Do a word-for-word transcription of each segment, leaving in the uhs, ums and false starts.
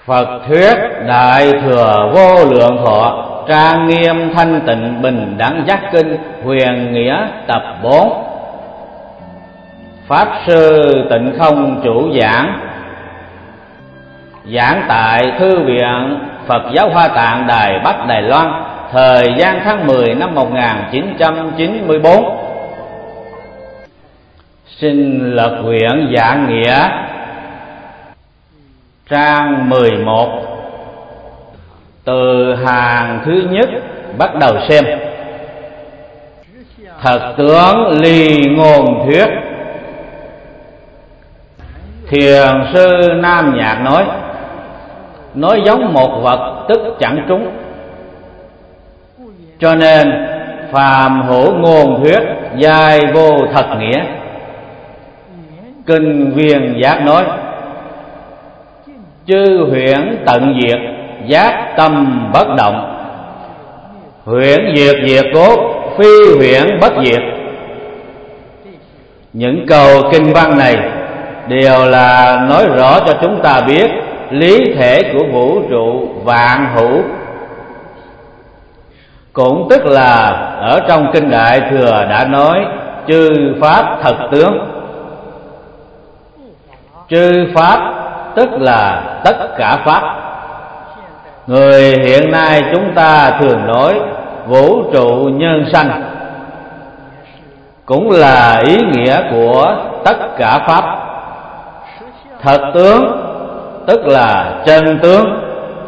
Phật thuyết Đại Thừa Vô Lượng Thọ Trang Nghiêm Thanh Tịnh Bình Đẳng Giác Kinh Huyền Nghĩa tập bốn. Pháp Sư Tịnh Không chủ giảng. Giảng tại Thư viện Phật giáo Hoa Tạng Đài Bắc Đài Loan, thời gian tháng mười năm một nghìn chín trăm chín mươi tư. Xin lật quyển Giảng Nghĩa trang mười một, từ hàng thứ nhất bắt đầu xem. Thật tướng ly ngôn thuyết. Thiền sư Nam Nhạc nói: nói giống một vật tức chẳng trúng, cho nên phàm hữu ngôn thuyết giai vô thật nghĩa. Kinh Viên Giác nói: chư huyễn tận diệt, giác tâm bất động. Huyễn diệt diệt cốt, phi huyễn bất diệt. Những câu kinh văn này đều là nói rõ cho chúng ta biết lý thể của vũ trụ vạn hữu. Cũng tức là ở trong Kinh Đại Thừa đã nói chư pháp thật tướng. Chư pháp tức là tất cả pháp. Người hiện nay chúng ta thường nói vũ trụ nhân sanh, cũng là ý nghĩa của tất cả pháp. Thật tướng tức là chân tướng.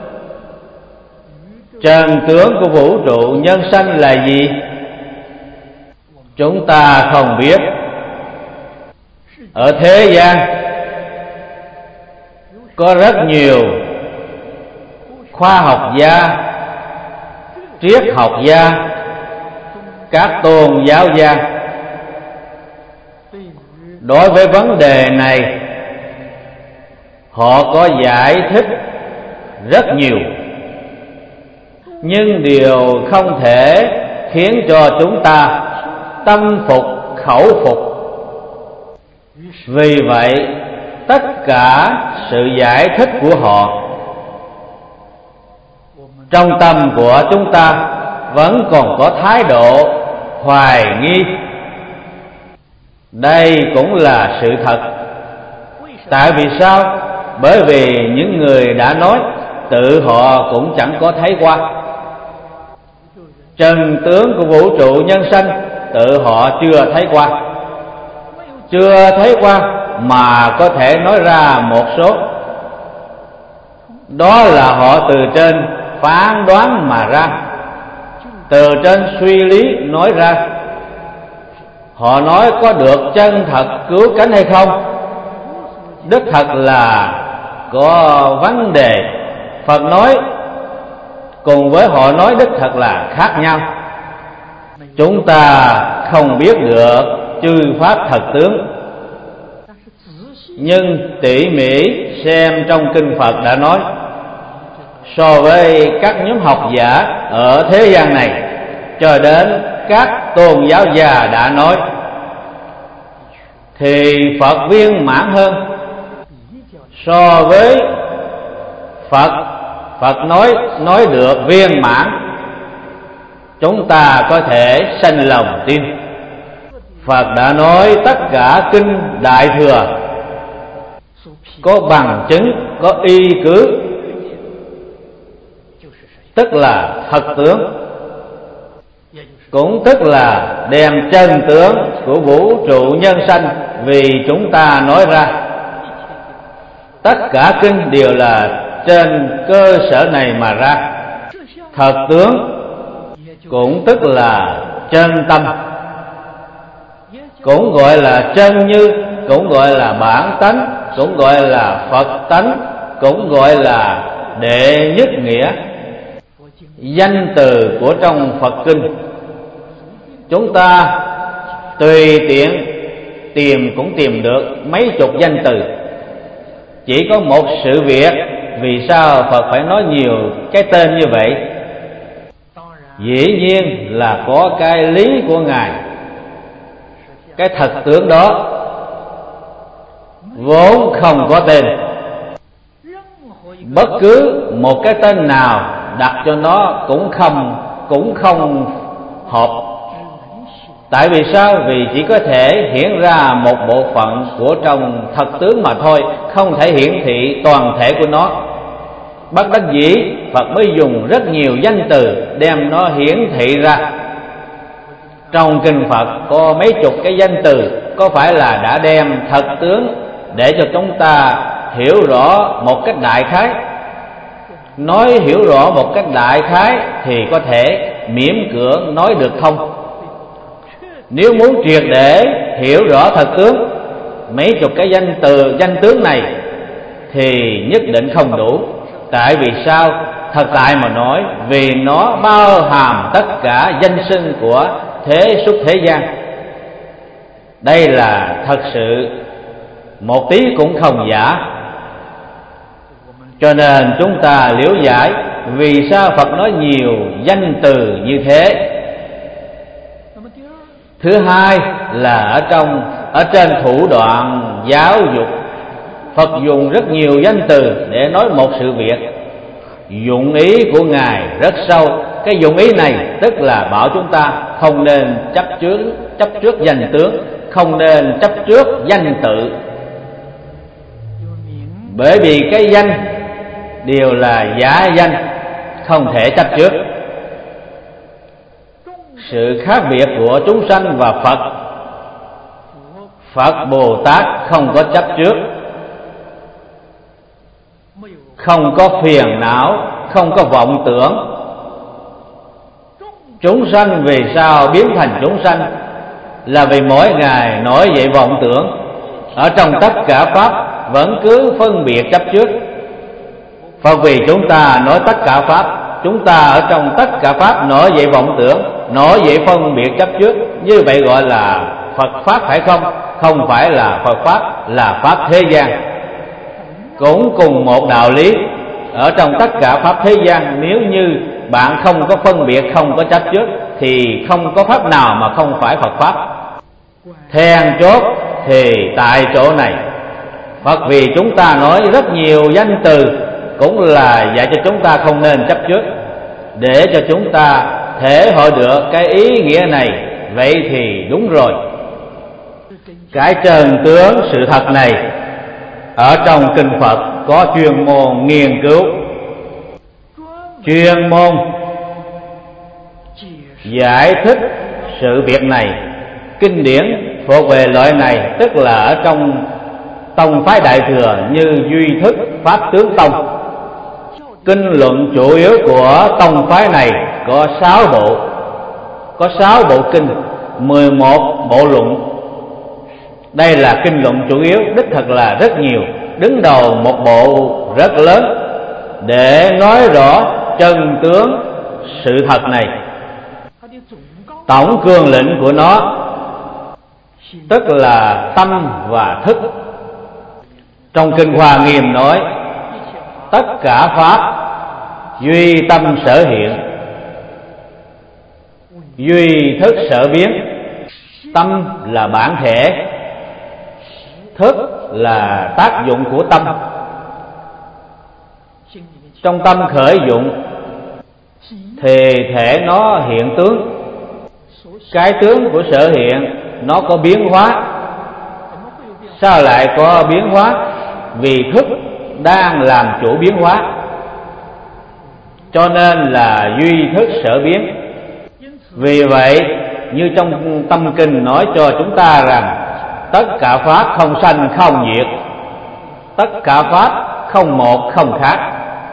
Chân tướng của vũ trụ nhân sanh là gì? Chúng ta không biết. Ở thế gian có rất nhiều khoa học gia, triết học gia, các tôn giáo gia đối với vấn đề này họ có giải thích rất nhiều, nhưng điều không thể khiến cho chúng ta tâm phục khẩu phục. Vì vậy tất cả sự giải thích của họ, trong tâm của chúng ta vẫn còn có thái độ hoài nghi. Đây cũng là sự thật. Tại vì sao? Bởi vì những người đã nói tự họ cũng chẳng có thấy qua. Chân tướng của vũ trụ nhân sanh tự họ chưa thấy qua. Chưa thấy qua mà có thể nói ra một số, đó là họ từ trên phán đoán mà ra, từ trên suy lý nói ra. Họ nói có được chân thật cứu cánh hay không? Đích thật là có vấn đề. Phật nói cùng với họ nói đích thật là khác nhau. Chúng ta không biết được chư pháp thật tướng, nhưng tỉ mỉ xem trong kinh Phật đã nói, so với các nhóm học giả ở thế gian này cho đến các tôn giáo gia đã nói, thì Phật viên mãn hơn. So với Phật, Phật nói nói được viên mãn, chúng ta có thể sanh lòng tin. Phật đã nói tất cả kinh Đại Thừa có bằng chứng, có y cứ, tức là thật tướng, cũng tức là đem chân tướng của vũ trụ nhân sanh vì chúng ta nói ra. Tất cả kinh đều là trên cơ sở này mà ra. Thật tướng cũng tức là chân tâm, cũng gọi là chân như, cũng gọi là bản tánh, cũng gọi là Phật tánh, cũng gọi là đệ nhất nghĩa. Danh từ của trong Phật kinh chúng ta tùy tiện tìm cũng tìm được mấy chục danh từ. Chỉ có một sự việc, vì sao Phật phải nói nhiều cái tên như vậy? Dĩ nhiên là có cái lý của Ngài. Cái thật tướng đó vốn không có tên, bất cứ một cái tên nào đặt cho nó cũng không cũng không hợp. Tại vì sao? Vì chỉ có thể hiển ra một bộ phận của trong thật tướng mà thôi, không thể hiển thị toàn thể của nó. Bất đắc dĩ Phật mới dùng rất nhiều danh từ đem nó hiển thị ra. Trong kinh Phật có mấy chục cái danh từ, có phải là đã đem thật tướng để cho chúng ta hiểu rõ một cách đại khái? Nói hiểu rõ một cách đại khái thì có thể miễn cưỡng nói được không? Nếu muốn triệt để hiểu rõ thật tướng, mấy chục cái danh từ danh tướng này thì nhất định không đủ. Tại vì sao? Thật tại mà nói, vì nó bao hàm tất cả danh xưng của thế xuất thế gian. Đây là thật sự một tí cũng không giả. Cho nên chúng ta liễu giải vì sao Phật nói nhiều danh từ như thế. Thứ hai là ở trong ở trên thủ đoạn giáo dục, Phật dùng rất nhiều danh từ để nói một sự việc. Dụng ý của Ngài rất sâu. Cái dụng ý này tức là bảo chúng ta không nên chấp trước chấp trước danh tướng, không nên chấp trước danh tự. Bởi vì cái danh đều là giả danh, không thể chấp trước. Sự khác biệt của chúng sanh và Phật, Phật Bồ Tát không có chấp trước, không có phiền não, không có vọng tưởng. Chúng sanh vì sao biến thành chúng sanh? Là vì mỗi ngày nổi dậy vọng tưởng. Ở trong tất cả Pháp vẫn cứ phân biệt chấp trước. Phật vì chúng ta nói tất cả Pháp, chúng ta ở trong tất cả Pháp nổi dậy vọng tưởng, nổi dậy phân biệt chấp trước. Như vậy gọi là Phật Pháp phải không? Không phải là Phật Pháp, là Pháp thế gian. Cũng cùng một đạo lý, ở trong tất cả Pháp thế gian, nếu như bạn không có phân biệt, không có chấp trước, thì không có Pháp nào mà không phải Phật Pháp. Then chốt thì tại chỗ này, Phật vì chúng ta nói rất nhiều danh từ, cũng là dạy cho chúng ta không nên chấp trước, để cho chúng ta thể hội được cái ý nghĩa này. Vậy thì đúng rồi. Cái trần tướng sự thật này ở trong kinh Phật có chuyên môn nghiên cứu, chuyên môn giải thích sự việc này. Kinh điển thuộc về loại này, tức là ở trong tông phái Đại Thừa như Duy Thức, Pháp Tướng Tông. Kinh luận chủ yếu của tông phái này có sáu bộ, có sáu bộ kinh, mười một bộ luận. Đây là kinh luận chủ yếu, đích thật là rất nhiều. Đứng đầu một bộ rất lớn để nói rõ chân tướng sự thật này. Tổng cương lĩnh của nó tức là tâm và thức. Trong kinh Hoa Nghiêm nói tất cả Pháp duy tâm sở hiện, duy thức sở biến. Tâm là bản thể, thức là tác dụng của tâm. Trong tâm khởi dụng thì thể nó hiện tướng. Cái tướng của sở hiện nó có biến hóa. Sao lại có biến hóa? Vì thức đang làm chủ biến hóa, cho nên là duy thức sở biến. Vì vậy như trong tâm kinh nói cho chúng ta rằng tất cả Pháp không sanh không diệt, tất cả Pháp không một không khác.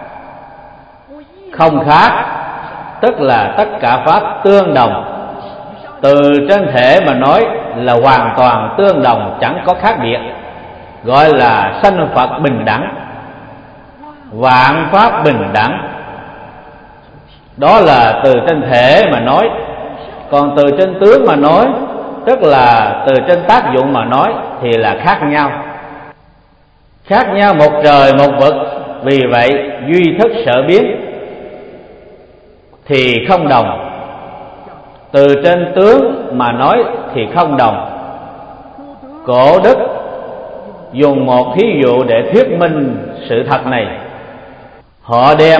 Không khác tức là tất cả Pháp tương đồng. Từ trên thể mà nói là hoàn toàn tương đồng, chẳng có khác biệt, gọi là sanh Phật bình đẳng, vạn Pháp bình đẳng. Đó là từ trên thể mà nói. Còn từ trên tướng mà nói, tức là từ trên tác dụng mà nói, thì là khác nhau. Khác nhau một trời một vực. Vì vậy duy thức sở biến thì không đồng. Từ trên tướng mà nói thì không đồng. Cổ Đức dùng một thí dụ để thuyết minh sự thật này. Họ đem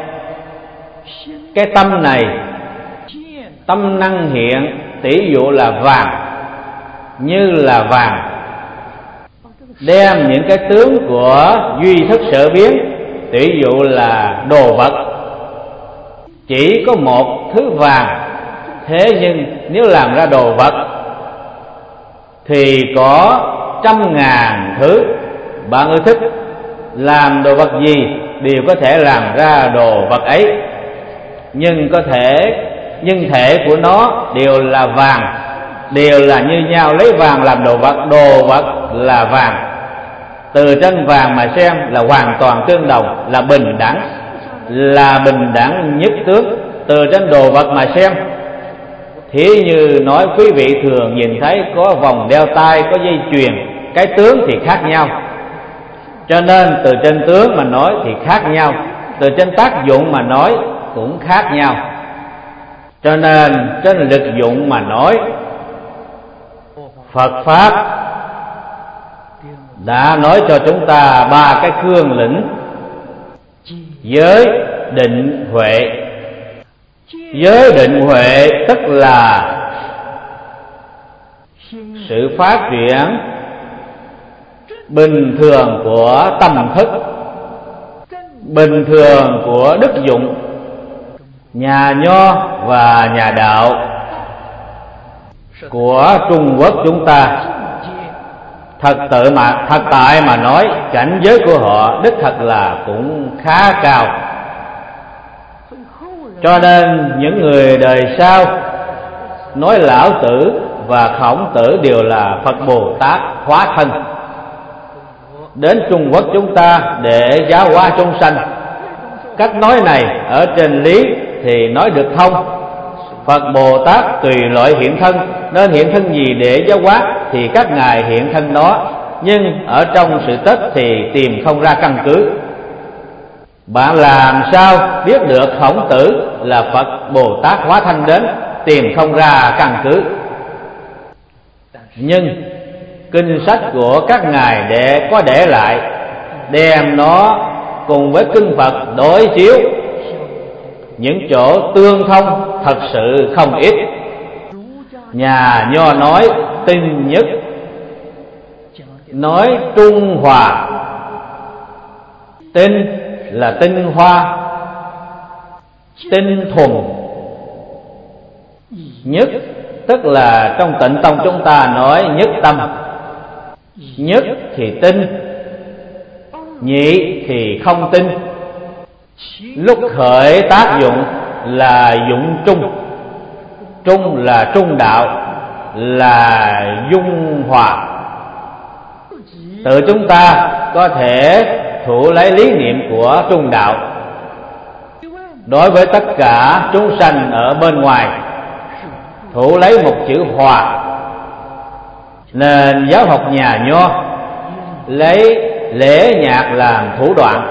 cái tâm này, tâm năng hiện, tỷ dụ là vàng, như là vàng, đem những cái tướng của duy thức sở biến, tỷ dụ là đồ vật, chỉ có một thứ vàng, thế nhưng nếu làm ra đồ vật thì có trăm ngàn thứ. Bạn ưa thích làm đồ vật gì đều có thể làm ra đồ vật ấy, nhưng có thể nhưng thể của nó đều là vàng, đều là như nhau, lấy vàng làm đồ vật, đồ vật là vàng. Từ trên vàng mà xem là hoàn toàn tương đồng, là bình đẳng, là bình đẳng nhất tướng. Từ trên đồ vật mà xem, thí như nói quý vị thường nhìn thấy có vòng đeo tay, có dây chuyền, cái tướng thì khác nhau, cho nên từ trên tướng mà nói thì khác nhau, từ trên tác dụng mà nói cũng khác nhau. Cho nên trên lực dụng mà nói, Phật Pháp đã nói cho chúng ta ba cái cương lĩnh: giới, định, huệ. Giới, định, huệ tức là sự phát triển bình thường của tâm thức, bình thường của đức dụng. Nhà Nho và nhà đạo của Trung Quốc chúng ta, thật tự mà thật tại mà nói, cảnh giới của họ đích thật là cũng khá cao. Cho nên những người đời sau nói Lão Tử và Khổng Tử đều là Phật Bồ Tát hóa thân đến Trung Quốc chúng ta để giáo hóa chúng sanh. Cách nói này ở trên lý thì nói được thông. Phật Bồ Tát tùy loại hiện thân, nên hiện thân gì để giáo hóa thì các ngài hiện thân đó, nhưng ở trong sự tất thì tìm không ra căn cứ. Bạn làm sao biết được Khổng Tử là Phật Bồ Tát hóa thân đến, tìm không ra căn cứ. Nhưng kinh sách của các ngài để có để lại, đem nó cùng với kinh Phật đối chiếu, những chỗ tương thông thật sự không ít. Nhà Nho nói tinh nhất, nói trung hòa. Tinh là tinh hoa, tinh thuần. Nhất tức là trong Tịnh Tông chúng ta nói nhất tâm. Nhất thì tinh, nhị thì không tinh. Lúc khởi tác dụng là dụng trung. Trung là trung đạo, là dung hòa. Tự chúng ta có thể thủ lấy lý niệm của trung đạo. Đối với tất cả chúng sanh ở bên ngoài, thủ lấy một chữ hòa. Nền giáo học nhà Nho lấy lễ nhạc làm thủ đoạn,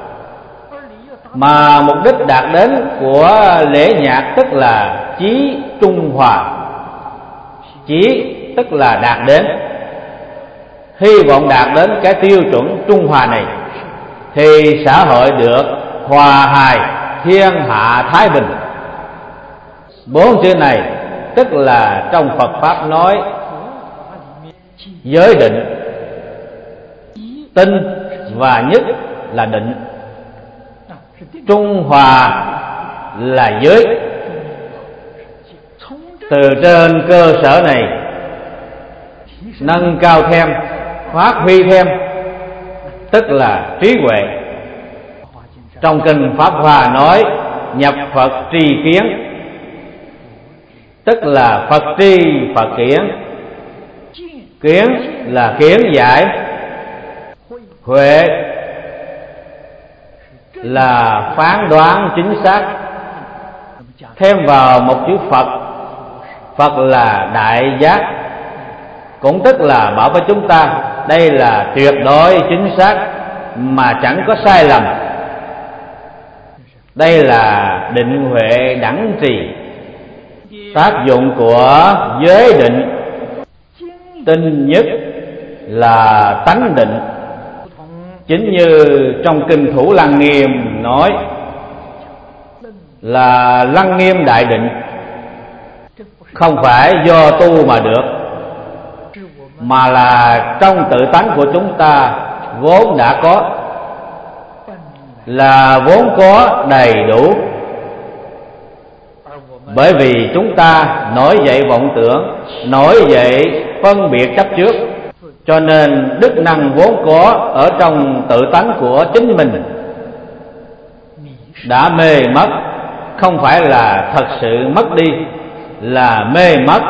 mà mục đích đạt đến của lễ nhạc tức là chí trung hòa. Chí tức là đạt đến, hy vọng đạt đến cái tiêu chuẩn trung hòa này thì xã hội được hòa hài, thiên hạ thái bình. Bốn chữ này tức là trong Phật Pháp nói giới định. Tinh và nhất là định, trung hòa là giới. Từ trên cơ sở này nâng cao thêm, phát huy thêm, tức là trí huệ. Trong kinh Pháp Hoa nói nhập Phật tri kiến, tức là Phật tri Phật kiến. Kiến là kiến giải, huệ là phán đoán chính xác. Thêm vào một chữ Phật, Phật là đại giác, cũng tức là bảo với chúng ta đây là tuyệt đối chính xác mà chẳng có sai lầm. Đây là định huệ đẳng trì. Tác dụng của giới định, tinh nhất là tánh định. Chính như trong kinh Thủ Lăng Nghiêm Nghiêm nói là Lăng Nghiêm đại định không phải do tu mà được, mà là trong tự tánh của chúng ta vốn đã có, là vốn có đầy đủ. Bởi vì chúng ta nổi dậy vọng tưởng, nổi dậy phân biệt chấp trước, cho nên đức năng vốn có ở trong tự tánh của chính mình đã mê mất, không phải là thật sự mất đi, là mê mất.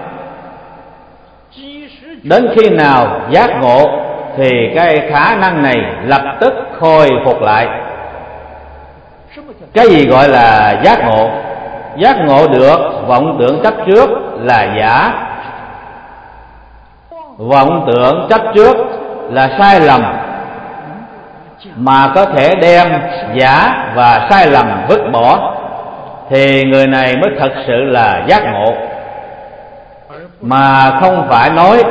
Đến khi nào giác ngộ thì cái khả năng này lập tức khôi phục lại. Cái gì gọi là giác ngộ? Giác ngộ được vọng tưởng chấp trước là giả, vọng tưởng chấp trước là sai lầm, mà có thể đem giả và sai lầm vứt bỏ thì người này mới thật sự là giác ngộ, mà không phải nói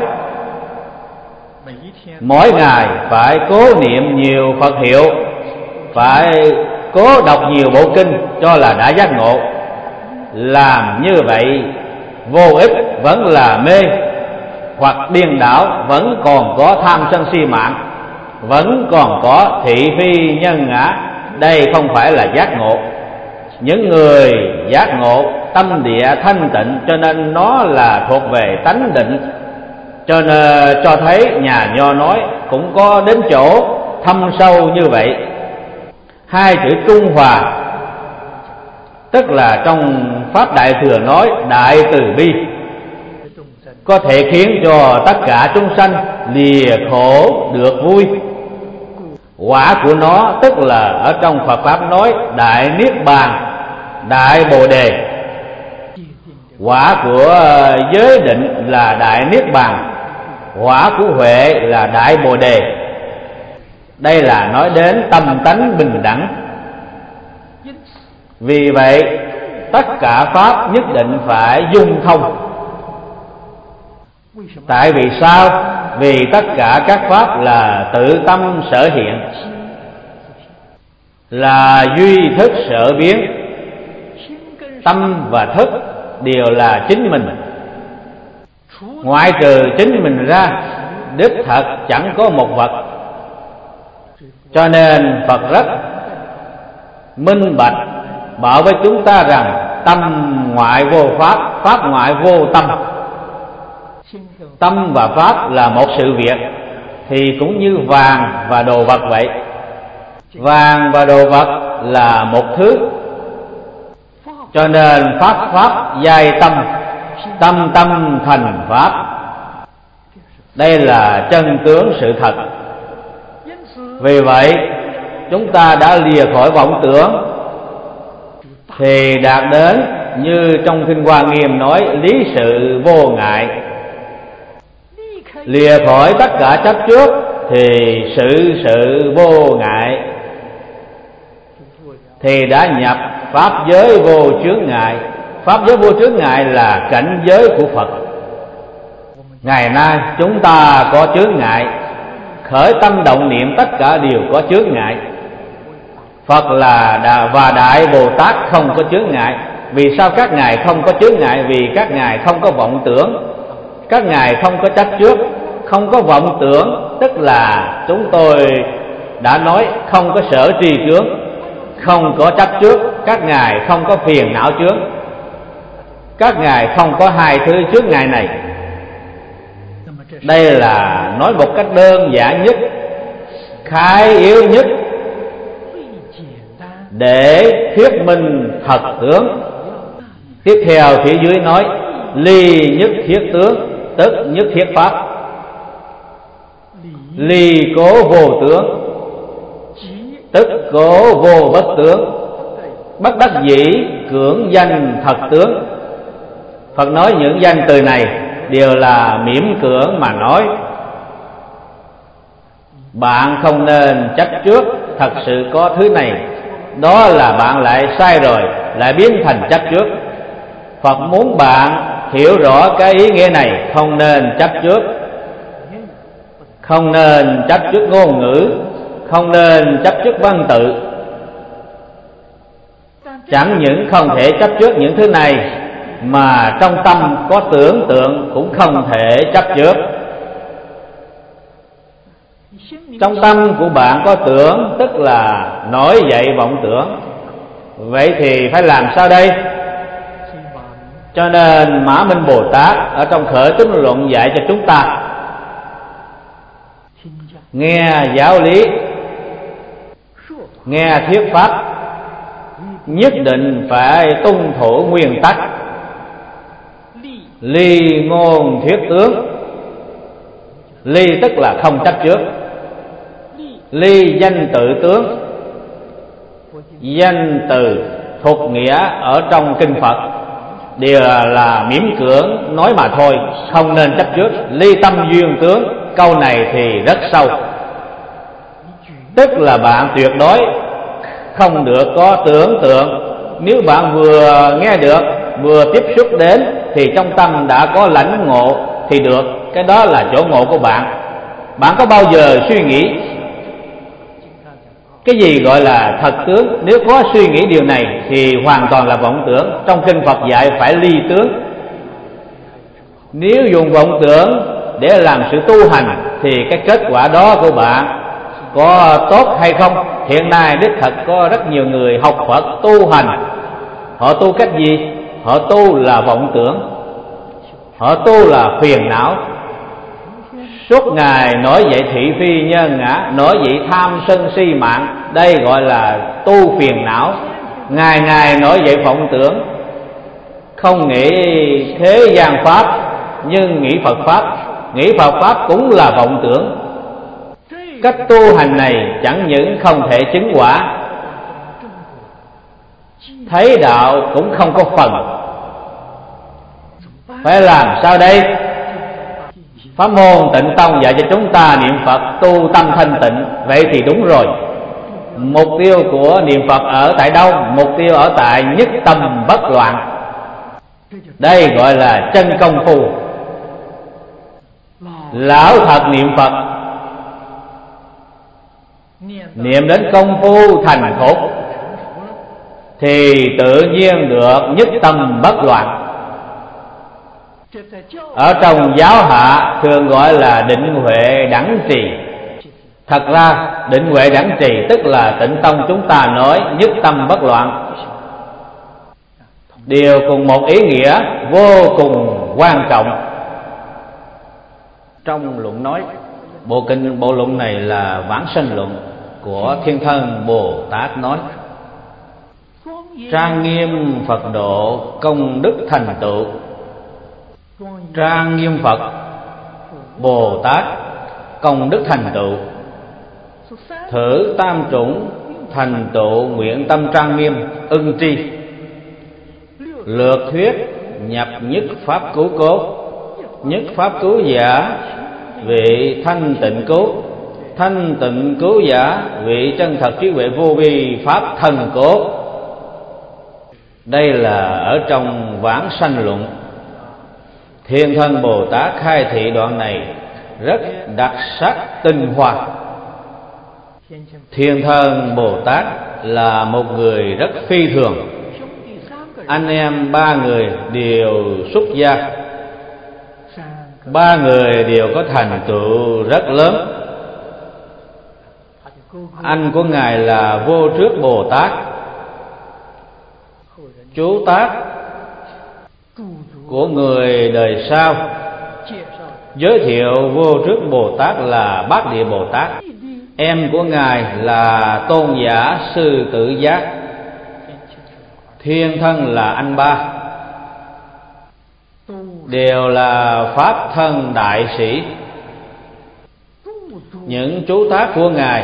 mỗi ngày phải cố niệm nhiều Phật hiệu, phải cố đọc nhiều bộ kinh cho là đã giác ngộ. Làm như vậy vô ích, vẫn là mê, hoặc điên đảo, vẫn còn có tham sân si mạng, vẫn còn có thị phi nhân ngã. Đây không phải là giác ngộ. Những người giác ngộ tâm địa thanh tịnh, cho nên nó là thuộc về tánh định. Cho nên cho thấy nhà Nho nói cũng có đến chỗ thâm sâu như vậy. Hai chữ trung hòa, tức là trong Pháp Đại Thừa nói đại từ bi, có thể khiến cho tất cả chúng sanh lìa khổ được vui. Quả của nó tức là ở trong Phật Pháp nói đại niết bàn, đại bồ đề. Quả của giới định là đại niết bàn, quả của huệ là đại bồ đề. Đây là nói đến tâm tánh bình đẳng. Vì vậy tất cả pháp nhất định phải dung thông. Tại vì sao? Vì tất cả các pháp là tự tâm sở hiện, là duy thức sở biến. Tâm và thức đều là chính mình. Ngoại trừ chính mình ra, đích thật chẳng có một vật. Cho nên Phật rất minh bạch bảo với chúng ta rằng tâm ngoại vô pháp, pháp ngoại vô tâm. Tâm và pháp là một sự việc, thì cũng như vàng và đồ vật vậy. Vàng và đồ vật là một thứ, cho nên pháp pháp giai tâm, tâm tâm thành pháp. Đây là chân tướng sự thật. Vì vậy chúng ta đã lìa khỏi vọng tưởng thì đạt đến như trong Kinh Hoa Nghiêm nói lý sự vô ngại. Lìa khỏi tất cả chấp trước thì sự sự vô ngại, thì đã nhập pháp giới vô chướng ngại. Pháp giới vô chướng ngại là cảnh giới của Phật. Ngày nay chúng ta có chướng ngại, khởi tâm động niệm tất cả đều có chướng ngại. Phật là đà và Đại Bồ Tát không có chướng ngại. Vì sao các ngài không có chướng ngại? Vì các ngài không có vọng tưởng, các ngài không có chấp trước. Không có vọng tưởng tức là chúng tôi đã nói không có sở tri chướng, không có chấp trước. Các ngài không có phiền não chướng, các ngài không có hai thứ chướng ngại này. Đây là nói một cách đơn giản nhất, khái yếu nhất để thuyết minh thật tướng. Tiếp theo phía dưới nói ly nhất thiết tướng, tức nhất thiết pháp. Ly cố vô tướng, tức cố vô bất tướng. Bất đắc dĩ cưỡng danh thật tướng. Phật nói những danh từ này đều là miễn cưỡng mà nói. Bạn không nên chấp trước thật sự có thứ này, đó là bạn lại sai rồi, lại biến thành chấp trước. Phật muốn bạn hiểu rõ cái ý nghĩa này, không nên chấp trước. Không nên chấp trước ngôn ngữ, không nên chấp trước văn tự, Chẳng những không thể chấp trước những thứ này, mà trong tâm có tưởng tượng cũng không thể chấp trước. Trong tâm của bạn có tưởng, tức là nổi dậy vọng tưởng. Vậy thì phải làm sao đây? Cho nên Mã Minh Bồ Tát ở trong Khởi Tính Luận dạy cho chúng ta nghe giáo lý, nghe thuyết pháp, nhất định phải tuân thủ nguyên tắc ly ngôn thuyết tướng. Ly tức là không chấp trước, ly danh tự tướng. Danh từ thuộc nghĩa ở trong kinh Phật đều là miễn cưỡng nói mà thôi, không nên chấp trước. Ly tâm duyên tướng, câu này thì rất sâu, tức là bạn tuyệt đối không được có tưởng tượng. Nếu bạn vừa nghe được, vừa tiếp xúc đến thì trong tâm đã có lãnh ngộ thì được, cái đó là chỗ ngộ của bạn. Bạn có bao giờ suy nghĩ cái gì gọi là thật tướng? Nếu có suy nghĩ điều này thì hoàn toàn là vọng tưởng. Trong kinh Phật dạy phải ly tướng. Nếu dùng vọng tưởng để làm sự tu hành thì cái kết quả đó của bạn có tốt hay không? Hiện nay đích thật có rất nhiều người học Phật tu hành, họ tu cách gì? Họ tu là vọng tưởng, họ tu là phiền não. Suốt ngày nổi dậy thị phi nhân ngã, nổi dậy tham sân si mạng, đây gọi là tu phiền não. Ngày ngày nổi dậy vọng tưởng, không nghĩ thế gian pháp nhưng nghĩ Phật pháp. Nghĩ Phật pháp cũng là vọng tưởng. Cách tu hành này chẳng những không thể chứng quả, thấy đạo cũng không có phần. Phải làm sao đây? Pháp môn Tịnh Tông dạy cho chúng ta niệm Phật tu tâm thanh tịnh. Vậy thì đúng rồi. Mục tiêu của niệm Phật ở tại đâu? Mục tiêu ở tại nhất tâm bất loạn. Đây gọi là chân công phu. Lão thật niệm Phật, niệm đến công phu thành thục thì tự nhiên được nhất tâm bất loạn. Ở trong giáo hạ thường gọi là định huệ đẳng trì. Thật ra định huệ đẳng trì tức là Tịnh Tông chúng ta nói nhất tâm bất loạn, đều cùng một ý nghĩa vô cùng quan trọng. Trong luận nói, bộ kinh bộ luận này là Vãng Sanh Luận của Thiên Thân Bồ Tát nói: trang nghiêm Phật độ công đức thành tựu. Trang nghiêm Phật Bồ Tát công đức thành tựu, thử tam chủng thành tựu nguyện tâm trang nghiêm ưng tri. Lược thuyết nhập nhất pháp cứu cốt, nhất pháp cứu giả vị thanh tịnh cứu, thanh tịnh cứu giả vị chân thật trí huệ vô vi pháp thần cốt. Đây là ở trong Vãng Sanh Luận. Thiên Thân Bồ Tát khai thị đoạn này rất đặc sắc tinh hoa. Thiên Thân Bồ Tát là một người rất phi thường. Anh em ba người đều xuất gia, ba người đều có thành tựu rất lớn. Anh của Ngài là Vô Trước Bồ Tát, chú tác của người đời sau giới thiệu Vô Trước Bồ Tát là Bát Địa Bồ Tát. Em của Ngài là Tôn giả Sư Tử Giác. Thiên Thân là anh ba, đều là Pháp thân đại sĩ. Những chú tác của Ngài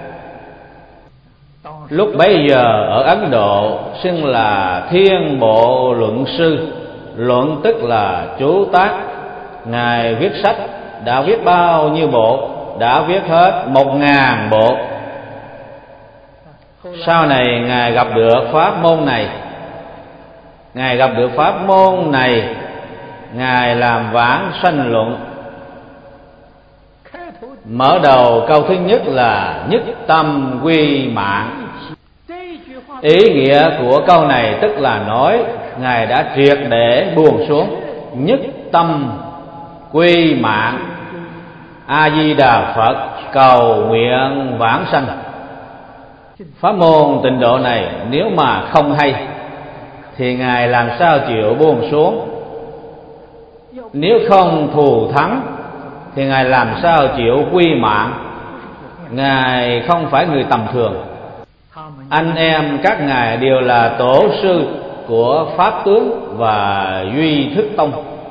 lúc bấy giờ ở Ấn Độ xưng là Thiên Bộ Luận Sư. Luận tức là chú tác. Ngài viết sách đã viết bao nhiêu bộ? Đã viết hết một ngàn bộ. Sau này Ngài gặp được pháp môn này, Ngài gặp được pháp môn này, Ngài làm Vãng Sanh Luận. Mở đầu câu thứ nhất là nhất tâm quy mạng. Ý nghĩa của câu này tức là nói Ngài đã triệt để buông xuống, nhất tâm quy mạng A Di Đà Phật, cầu nguyện vãng sanh. Pháp môn tịnh độ này nếu mà không hay thì Ngài làm sao chịu buông xuống? Nếu không thù thắng thì Ngài làm sao chịu quy mạng? Ngài không phải người tầm thường. Anh em các ngài đều là tổ sư của Pháp Tướng và Duy Thức Tông.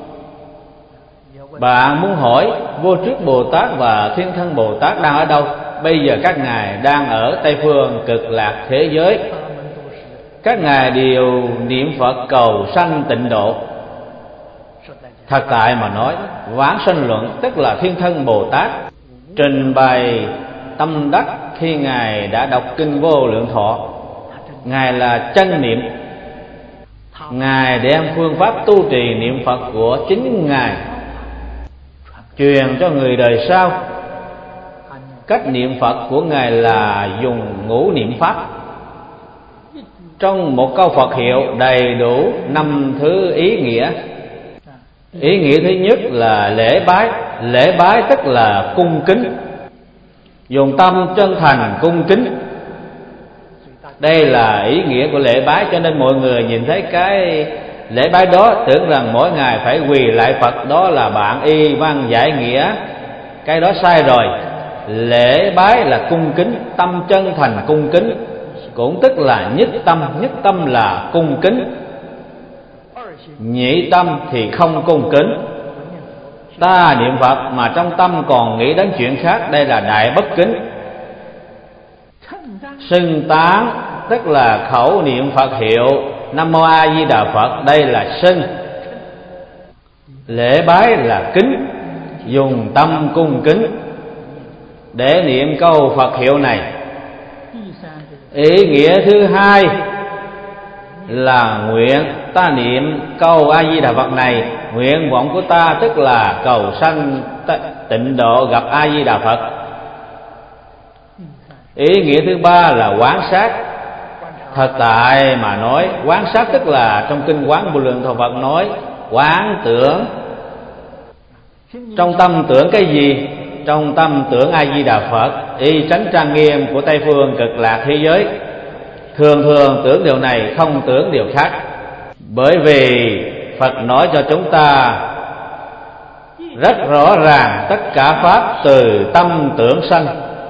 Bạn muốn hỏi Vô Trước Bồ Tát và Thiên Thân Bồ Tát đang ở đâu? Bây giờ các ngài đang ở Tây Phương Cực Lạc thế giới. Các ngài đều niệm Phật cầu sanh tịnh độ. Thật tại mà nói, Vãng Sanh Luận tức là Thiên Thân Bồ Tát trình bày tâm đắc khi Ngài đã đọc kinh Vô Lượng Thọ. Ngài là chân niệm. Ngài đem phương pháp tu trì niệm Phật của chính Ngài truyền cho người đời sau. Cách niệm Phật của Ngài là dùng ngũ niệm pháp. Trong một câu Phật hiệu đầy đủ năm thứ ý nghĩa. Ý nghĩa thứ nhất là lễ bái. Lễ bái tức là cung kính, dùng tâm chân thành cung kính. Đây là ý nghĩa của lễ bái. Cho nên mọi người nhìn thấy cái lễ bái đó tưởng rằng mỗi ngày phải quỳ lại Phật, đó là bạn y văn giải nghĩa. Cái đó sai rồi. Lễ bái là cung kính, tâm chân thành cung kính, cũng tức là nhất tâm. Nhất tâm là cung kính, nhị tâm thì không cung kính. Ta niệm Phật mà trong tâm còn nghĩ đến chuyện khác, đây là đại bất kính. Xưng tán tức là khẩu niệm Phật hiệu Nam Mô A Di Đà Phật, đây là xưng. Lễ bái là kính, dùng tâm cung kính để niệm câu Phật hiệu này. Ý nghĩa thứ hai là nguyện. Ta niệm câu A Di Đà Phật này, nguyện vọng của ta tức là cầu sanh tịnh độ gặp A Di Đà Phật. Ý nghĩa thứ ba là quán sát. Thật tại mà nói, quán sát tức là trong kinh Quán Vô Lượng Thọ Phật nói quán tưởng. Trong tâm tưởng cái gì? Trong tâm tưởng A Di Đà Phật, y chánh trang nghiêm của Tây Phương Cực Lạc thế giới. Thường thường tưởng điều này, không tưởng điều khác. Bởi vì Phật nói cho chúng ta rất rõ ràng tất cả pháp từ tâm tưởng sanh.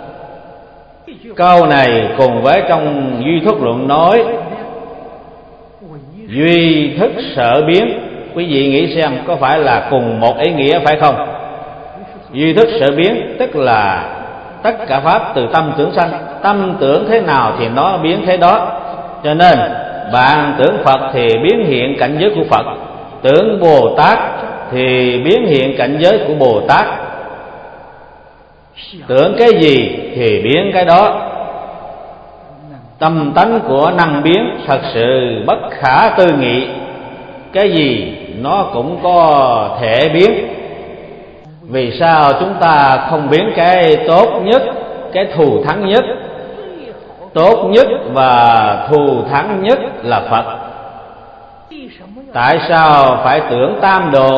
Câu này cùng với trong Duy Thức Luận nói duy thức sở biến. Quý vị nghĩ xem có phải là cùng một ý nghĩa phải không? Duy thức sở biến tức là tất cả pháp từ tâm tưởng sanh. Tâm tưởng thế nào thì nó biến thế đó. Cho nên bạn tưởng Phật thì biến hiện cảnh giới của Phật, tưởng Bồ Tát thì biến hiện cảnh giới của Bồ Tát. Tưởng cái gì thì biến cái đó. Tâm tánh của năng biến thật sự bất khả tư nghị. Cái gì nó cũng có thể biến. Vì sao chúng ta không biến cái tốt nhất, cái thù thắng nhất? Tốt nhất và thù thắng nhất là Phật. Tại sao phải tưởng tam đồ?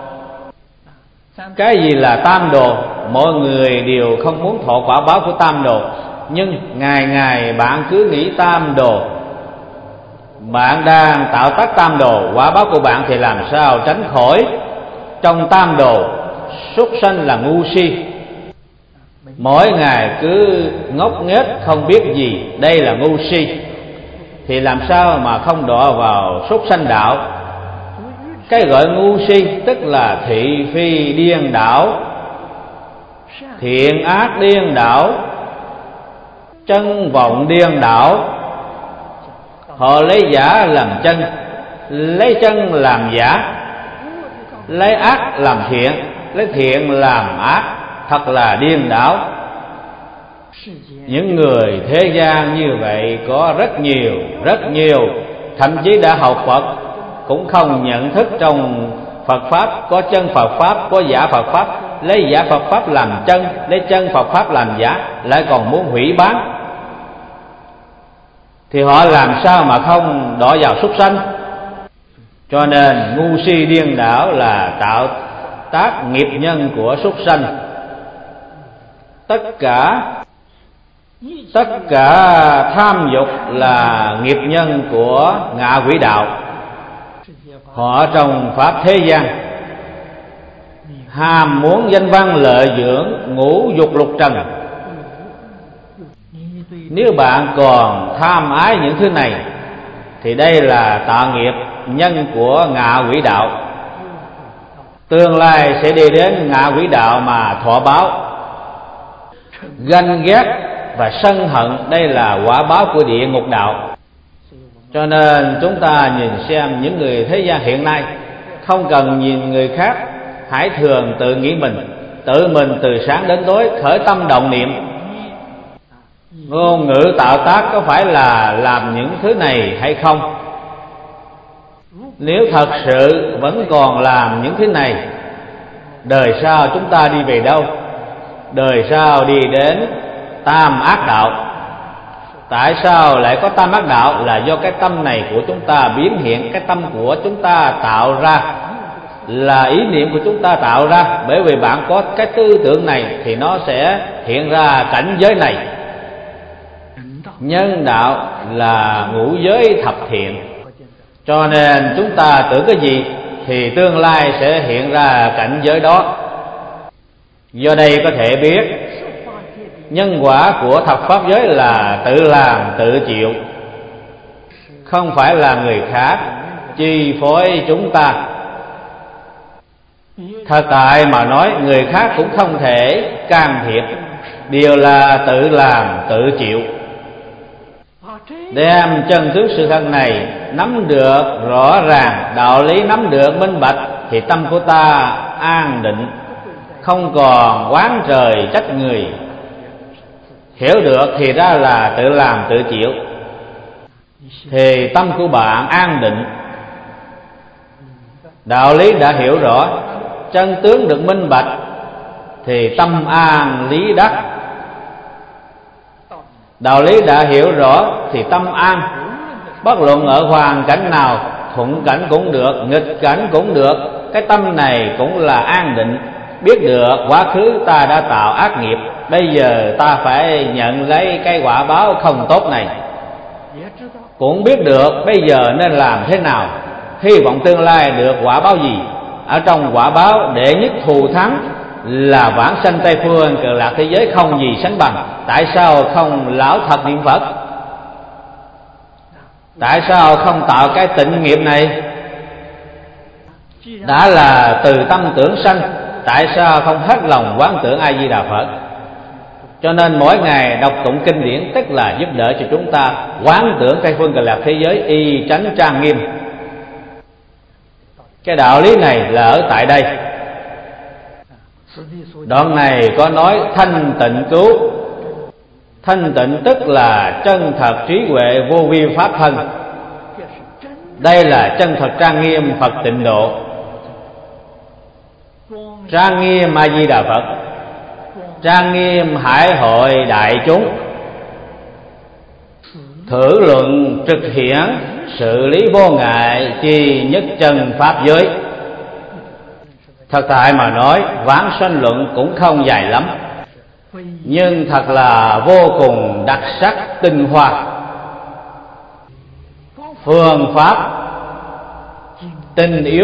Cái gì là tam đồ? Mọi người đều không muốn thọ quả báo của tam đồ, nhưng ngày ngày bạn cứ nghĩ tam đồ. Bạn đang tạo tác tam đồ, quả báo của bạn thì làm sao tránh khỏi? Trong tam đồ, súc sanh là ngu si, mỗi ngày cứ ngốc nghếch không biết gì, đây là ngu si. Thì làm sao mà không đọa vào súc sanh đạo? Cái gọi ngu si tức là thị phi điên đảo, thiện ác điên đảo, chân vọng điên đảo. Họ lấy giả làm chân, lấy chân làm giả, lấy ác làm thiện, lấy thiện làm ác, thật là điên đảo. Những người thế gian như vậy có rất nhiều, rất nhiều. Thậm chí đã học Phật cũng không nhận thức trong Phật Pháp có chân Phật Pháp, có giả Phật Pháp, lấy giả Phật Pháp làm chân, lấy chân Phật Pháp làm giả, lại còn muốn hủy bán. thì họ làm sao mà không đọa vào súc sanh. Cho nên ngu si điên đảo là tạo tác nghiệp nhân của súc sanh. Tất cả Tất cả tham dục là nghiệp nhân của ngạ quỷ đạo. Họ trong pháp thế gian ham muốn danh văn lợi dưỡng, ngũ dục lục trần. Nếu bạn còn tham ái những thứ này thì đây là tạo nghiệp nhân của ngạ quỷ đạo. Tương lai sẽ đi đến ngạ quỷ đạo mà thọ báo. Ganh ghét và sân hận đây là quả báo của địa ngục đạo. Cho nên chúng ta nhìn xem những người thế gian hiện nay, không cần nhìn người khác, hãy thường tự nghĩ mình, tự mình từ sáng đến tối khởi tâm động niệm. Ngôn ngữ tạo tác có phải là làm những thứ này hay không? Nếu thật sự vẫn còn làm những thứ này, đời sau chúng ta đi về đâu? Đời sau đi đến tam ác đạo. Tại sao lại có tam ác đạo? Là do cái tâm này của chúng ta biến hiện, cái tâm của chúng ta tạo ra, là ý niệm của chúng ta tạo ra. Bởi vì bạn có cái tư tưởng này thì nó sẽ hiện ra cảnh giới này. Nhân đạo là ngũ giới thập thiện. Cho nên chúng ta tưởng cái gì thì tương lai sẽ hiện ra cảnh giới đó. Do đây có thể biết nhân quả của thập pháp giới là tự làm tự chịu, không phải là người khác chi phối chúng ta. Thật tại mà nói, người khác cũng không thể can thiệp, đều là tự làm tự chịu. Đem chân tướng sự thật này nắm được rõ ràng, đạo lý nắm được minh bạch, thì tâm của ta an định, không còn oán trời trách người. Hiểu được thì ra là tự làm tự chịu, thì tâm của bạn an định. Đạo lý đã hiểu rõ, chân tướng được minh bạch, thì tâm an lý đắc. Đạo lý đã hiểu rõ thì tâm an, bất luận ở hoàn cảnh nào, thuận cảnh cũng được, nghịch cảnh cũng được, cái tâm này cũng là an định. Biết được quá khứ ta đã tạo ác nghiệp, bây giờ ta phải nhận lấy cái quả báo không tốt này. Cũng biết được bây giờ nên làm thế nào, hy vọng tương lai được quả báo gì. Ở trong quả báo đệ nhất thù thắng là vãng sanh Tây Phương Cực Lạc thế giới không gì sánh bằng. Tại sao không lão thật niệm Phật? Tại sao không tạo cái tịnh nghiệp này? Đã là từ tâm tưởng sanh, tại sao không hết lòng quán tưởng A Di Đà Phật? Cho nên mỗi ngày đọc tụng kinh điển tức là giúp đỡ cho chúng ta quán tưởng Tây Phương Cực Lạc thế giới y chánh trang nghiêm. Cái đạo lý này là ở tại đây. Đoạn này có nói thanh tịnh cứu. Thanh tịnh tức là chân thật trí huệ vô vi pháp thân. Đây là chân thật trang nghiêm Phật tịnh độ, trang nghiêm A Di Đà Phật, trang nghiêm hải hội đại chúng. Thử luận trực hiển, sự lý vô ngại, chi nhất chân pháp giới. Thật tại mà nói, vãng sanh luận cũng không dài lắm, nhưng thật là vô cùng đặc sắc tinh hoa. Phương pháp tinh yếu,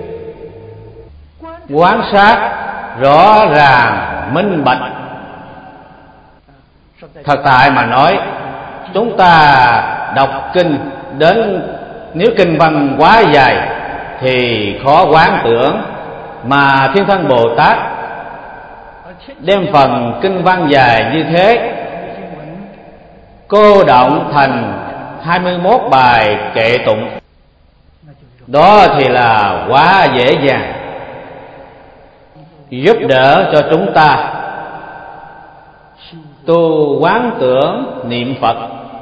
quán sát rõ ràng minh bạch. Thật tại mà nói, chúng ta đọc kinh đến, nếu kinh văn quá dài thì khó quán tưởng, mà Thiên Thân Bồ Tát đem phần kinh văn dài như thế cô động thành hai mươi mốt bài kệ tụng. Đó thì là quá dễ dàng, giúp đỡ cho chúng ta tu quán tưởng niệm Phật.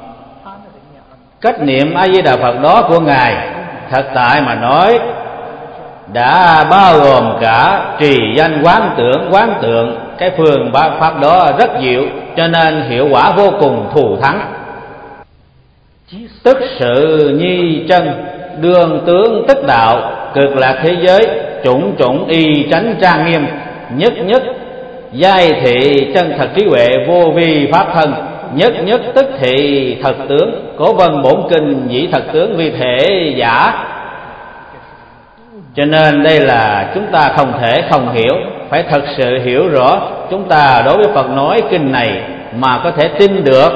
Cách niệm A Di Đà Phật đó của Ngài thật tại mà nói đã bao gồm cả trì danh quán tưởng. Quán tưởng cái phương pháp đó rất diệu, cho nên hiệu quả vô cùng thù thắng. tức sự nhi chân, đường tướng tức đạo, cực lạc thế giới, chủng chủng y chánh trang nghiêm, nhất nhất giai thị chân thật trí huệ, vô vi pháp thân, nhất nhất tức thị thật tướng, cổ vân bổn kinh dĩ thật tướng vi thể giả. Cho nên đây là chúng ta không thể không hiểu, phải thật sự hiểu rõ. Chúng ta đối với Phật nói kinh này mà có thể tin được,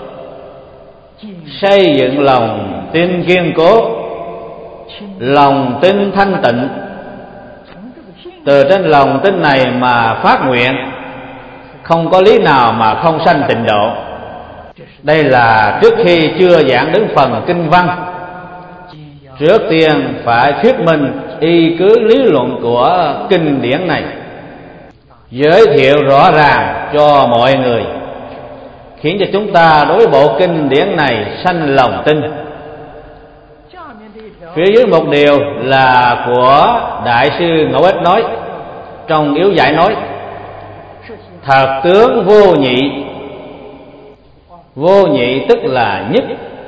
xây dựng lòng tin kiên cố, lòng tin thanh tịnh, từ trên lòng tin này mà phát nguyện, không có lý nào mà không sanh tịnh độ. Đây là trước khi chưa giảng đến phần kinh văn, trước tiên phải thuyết minh y cứ lý luận của kinh điển này, giới thiệu rõ ràng cho mọi người, khiến cho chúng ta đối với bộ kinh điển này sanh lòng tin. Phía dưới một điều là của Đại sư Ngẫu Ích nói, trong yếu giải nói: thật tướng vô nhị. Vô nhị tức là nhất.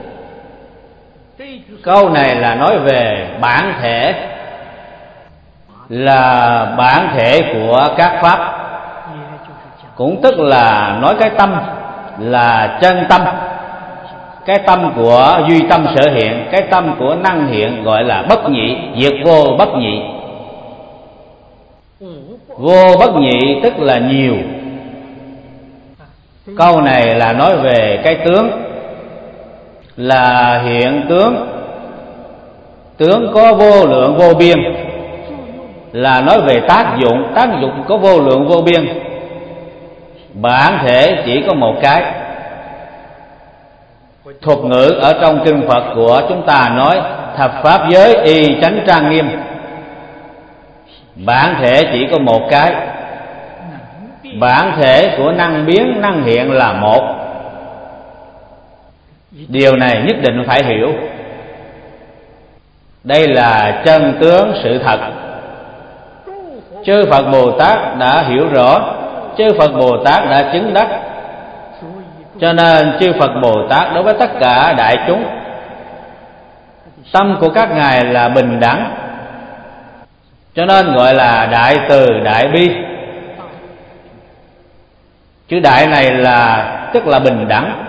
Câu này là nói về bản thể, là bản thể của các pháp, cũng tức là nói cái tâm là chân tâm, cái tâm của duy tâm sở hiện, cái tâm của năng hiện, gọi là bất nhị, diệt vô bất nhị. Vô bất nhị tức là nhiều. Câu này là nói về cái tướng, là hiện tướng, tướng có vô lượng vô biên, là nói về tác dụng, tác dụng có vô lượng vô biên. Bản thể chỉ có một cái. Thuật ngữ ở trong kinh Phật của chúng ta nói thập pháp giới y chánh trang nghiêm. Bản thể chỉ có một cái. Bản thể của năng biến năng hiện là một. Điều này nhất định phải hiểu. Đây là chân tướng sự thật. Chư Phật Bồ Tát đã hiểu rõ, chư Phật Bồ Tát đã chứng đắc. Cho nên chư Phật Bồ Tát đối với tất cả đại chúng, tâm của các ngài là bình đẳng, cho nên gọi là đại từ đại bi. Chữ đại này là tức là bình đẳng,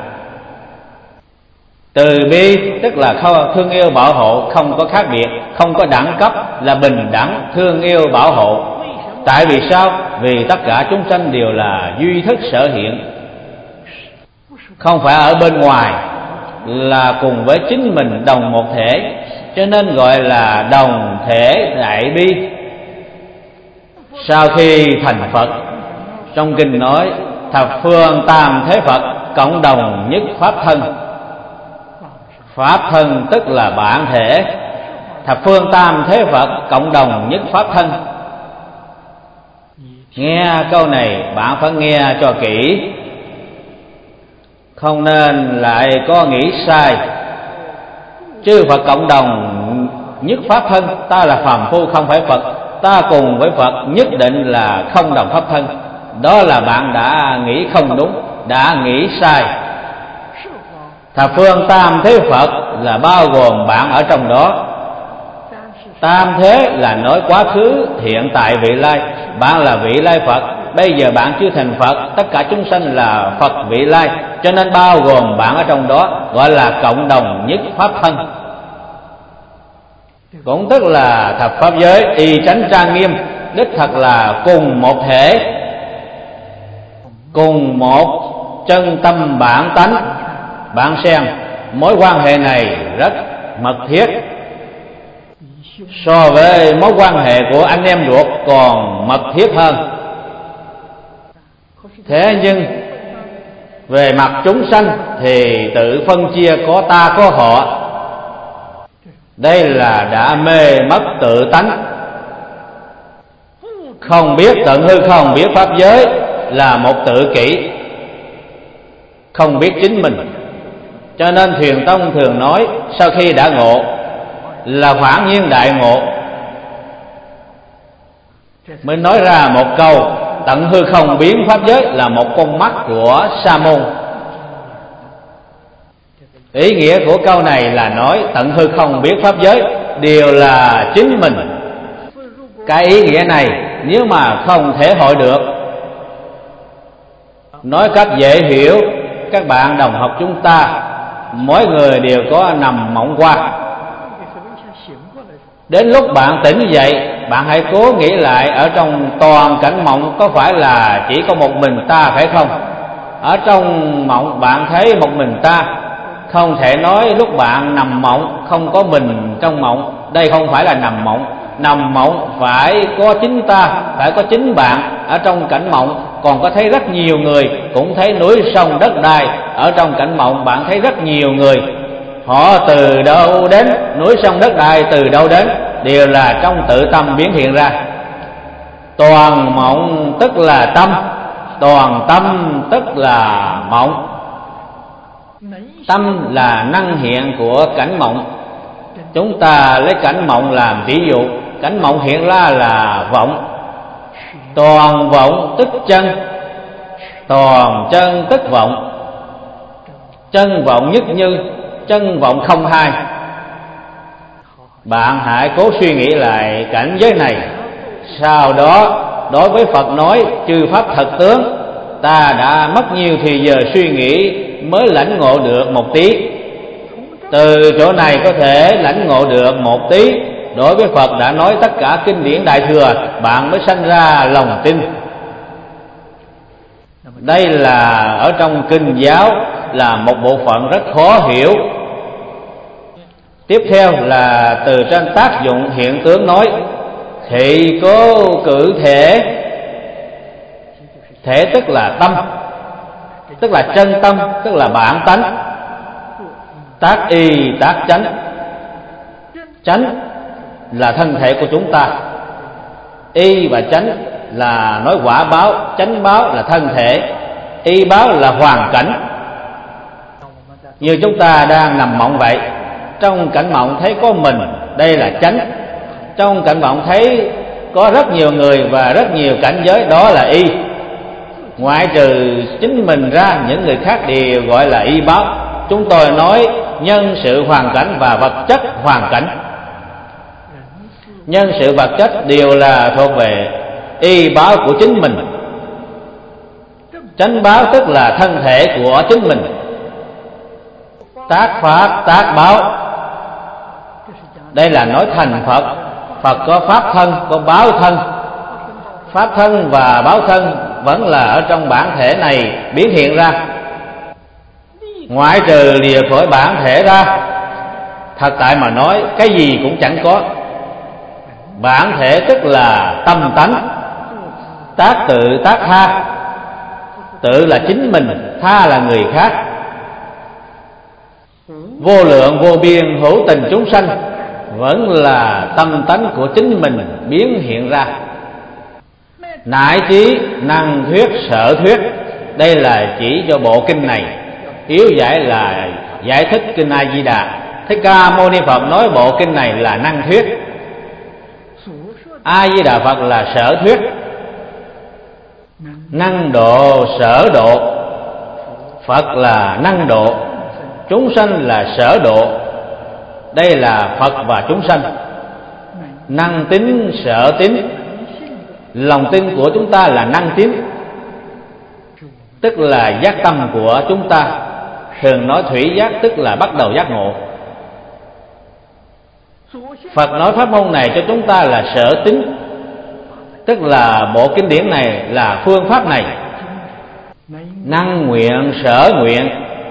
từ bi tức là thương yêu bảo hộ, không có khác biệt, không có đẳng cấp, là bình đẳng thương yêu bảo hộ. Tại vì sao? Vì tất cả chúng sanh đều là duy thức sở hiện, không phải ở bên ngoài, là cùng với chính mình đồng một thể, cho nên gọi là đồng thể đại bi. Sau khi thành Phật, trong kinh nói thập phương tam thế Phật cộng đồng nhất pháp thân. Pháp thân tức là bản thể. Thập phương tam thế Phật cộng đồng nhất pháp thân. Nghe câu này bạn phải nghe cho kỹ, không nên lại có nghĩ sai. Chư Phật cộng đồng nhất pháp thân, ta là phàm phu không phải Phật, ta cùng với Phật nhất định là không đồng pháp thân. Đó là bạn đã nghĩ không đúng, đã nghĩ sai. Thập phương tam thế Phật là bao gồm bạn ở trong đó. Tam thế là nói quá khứ, hiện tại, vị lai. Bạn là vị lai Phật, bây giờ bạn chưa thành Phật, tất cả chúng sanh là Phật vị lai, cho nên bao gồm bạn ở trong đó, gọi là cộng đồng nhất pháp thân. Cũng tức là thập pháp giới y chánh trang nghiêm, đích thật là cùng một thể, cùng một chân tâm bản tánh. Bạn xem, mối quan hệ này rất mật thiết, so với mối quan hệ của anh em ruột còn mật thiết hơn. Thế nhưng về mặt chúng sanh thì tự phân chia có ta có họ. Đây là đã mê mất tự tánh, không biết tận hư không, biết pháp giới, là một tự kỷ, không biết chính mình. Cho nên Thiền Tông thường nói sau khi đã ngộ là phản nhiên đại ngộ, mới nói ra một câu tận hư không biến pháp giới là một con mắt của Sa môn. Ý nghĩa của câu này là nói tận hư không biết pháp giới đều là chính mình. Cái ý nghĩa này nếu mà không thể hội được, nói cách dễ hiểu, các bạn đồng học chúng ta mỗi người đều có nằm mộng qua. Đến lúc bạn tỉnh dậy, bạn hãy cố nghĩ lại ở trong toàn cảnh mộng có phải là chỉ có một mình ta phải không? Ở trong mộng bạn thấy một mình ta, không thể nói lúc bạn nằm mộng không có mình trong mộng. Đây không phải là nằm mộng. Nằm mộng phải có chính ta, phải có chính bạn ở trong cảnh mộng. Còn có thấy rất nhiều người cũng thấy núi sông đất đai. Ở trong cảnh mộng bạn thấy rất nhiều người, họ từ đâu đến, núi sông đất đai từ đâu đến, đều là trong tự tâm biến hiện ra. Toàn mộng tức là tâm, toàn tâm tức là mộng. Tâm là năng hiện của cảnh mộng. Chúng ta lấy cảnh mộng làm ví dụ. Cảnh mộng hiện ra là vọng. Toàn vọng tức chân, toàn chân tức vọng. Chân vọng nhất như, chân vọng không hai. Bạn hãy cố suy nghĩ lại cảnh giới này. Sau đó đối với Phật nói chư pháp thật tướng, ta đã mất nhiều thì giờ suy nghĩ mới lãnh ngộ được một tí. Từ chỗ này có thể lãnh ngộ được một tí. Đối với Phật đã nói tất cả kinh điển Đại Thừa, bạn mới sanh ra lòng tin. Đây là ở trong kinh giáo, là một bộ phận rất khó hiểu. Tiếp theo là từ trên tác dụng hiện tướng nói thị cố cử thể. Thể tức là tâm, tức là chân tâm, tức là bản tánh. Tác y tác chánh. Chánh là thân thể của chúng ta. Y và chánh là nói quả báo, chánh báo là thân thể, y báo là hoàn cảnh. Như chúng ta đang nằm mộng vậy, trong cảnh mộng thấy có mình, đây là chánh. Trong cảnh mộng thấy có rất nhiều người và rất nhiều cảnh giới, đó là y. Ngoại trừ chính mình ra, những người khác đều gọi là y báo. Chúng tôi nói nhân sự hoàn cảnh và vật chất hoàn cảnh. Nhân sự vật chất đều là thuộc về y báo của chính mình. Chánh báo tức là thân thể của chính mình. Tác pháp tác báo, đây là nói thành Phật. Phật có pháp thân, có báo thân. Pháp thân và báo thân vẫn là ở trong bản thể này biến hiện ra. Ngoại trừ lìa khỏi bản thể ra, thật tại mà nói cái gì cũng chẳng có. Bản thể tức là tâm tánh. Tác tự tác tha. Tự là chính mình, tha là người khác. Vô lượng vô biên hữu tình chúng sanh vẫn là tâm tánh của chính mình biến hiện ra. Nại chí năng thuyết sở thuyết, đây là chỉ cho bộ kinh này. Yếu giải là giải thích kinh A Di Đà. Thích Ca Mâu Ni Phật nói bộ kinh này là năng thuyết, A Di Đà Phật là sở thuyết. Năng độ sở độ, Phật là năng độ, chúng sanh là sở độ. Đây là Phật và chúng sanh. Năng tín sở tín, lòng tin của chúng ta là năng tín, tức là giác tâm của chúng ta. Thường nói thủy giác tức là bắt đầu giác ngộ. Phật nói pháp môn này cho chúng ta là sở tín, tức là bộ kinh điển này là phương pháp này. Năng nguyện sở nguyện,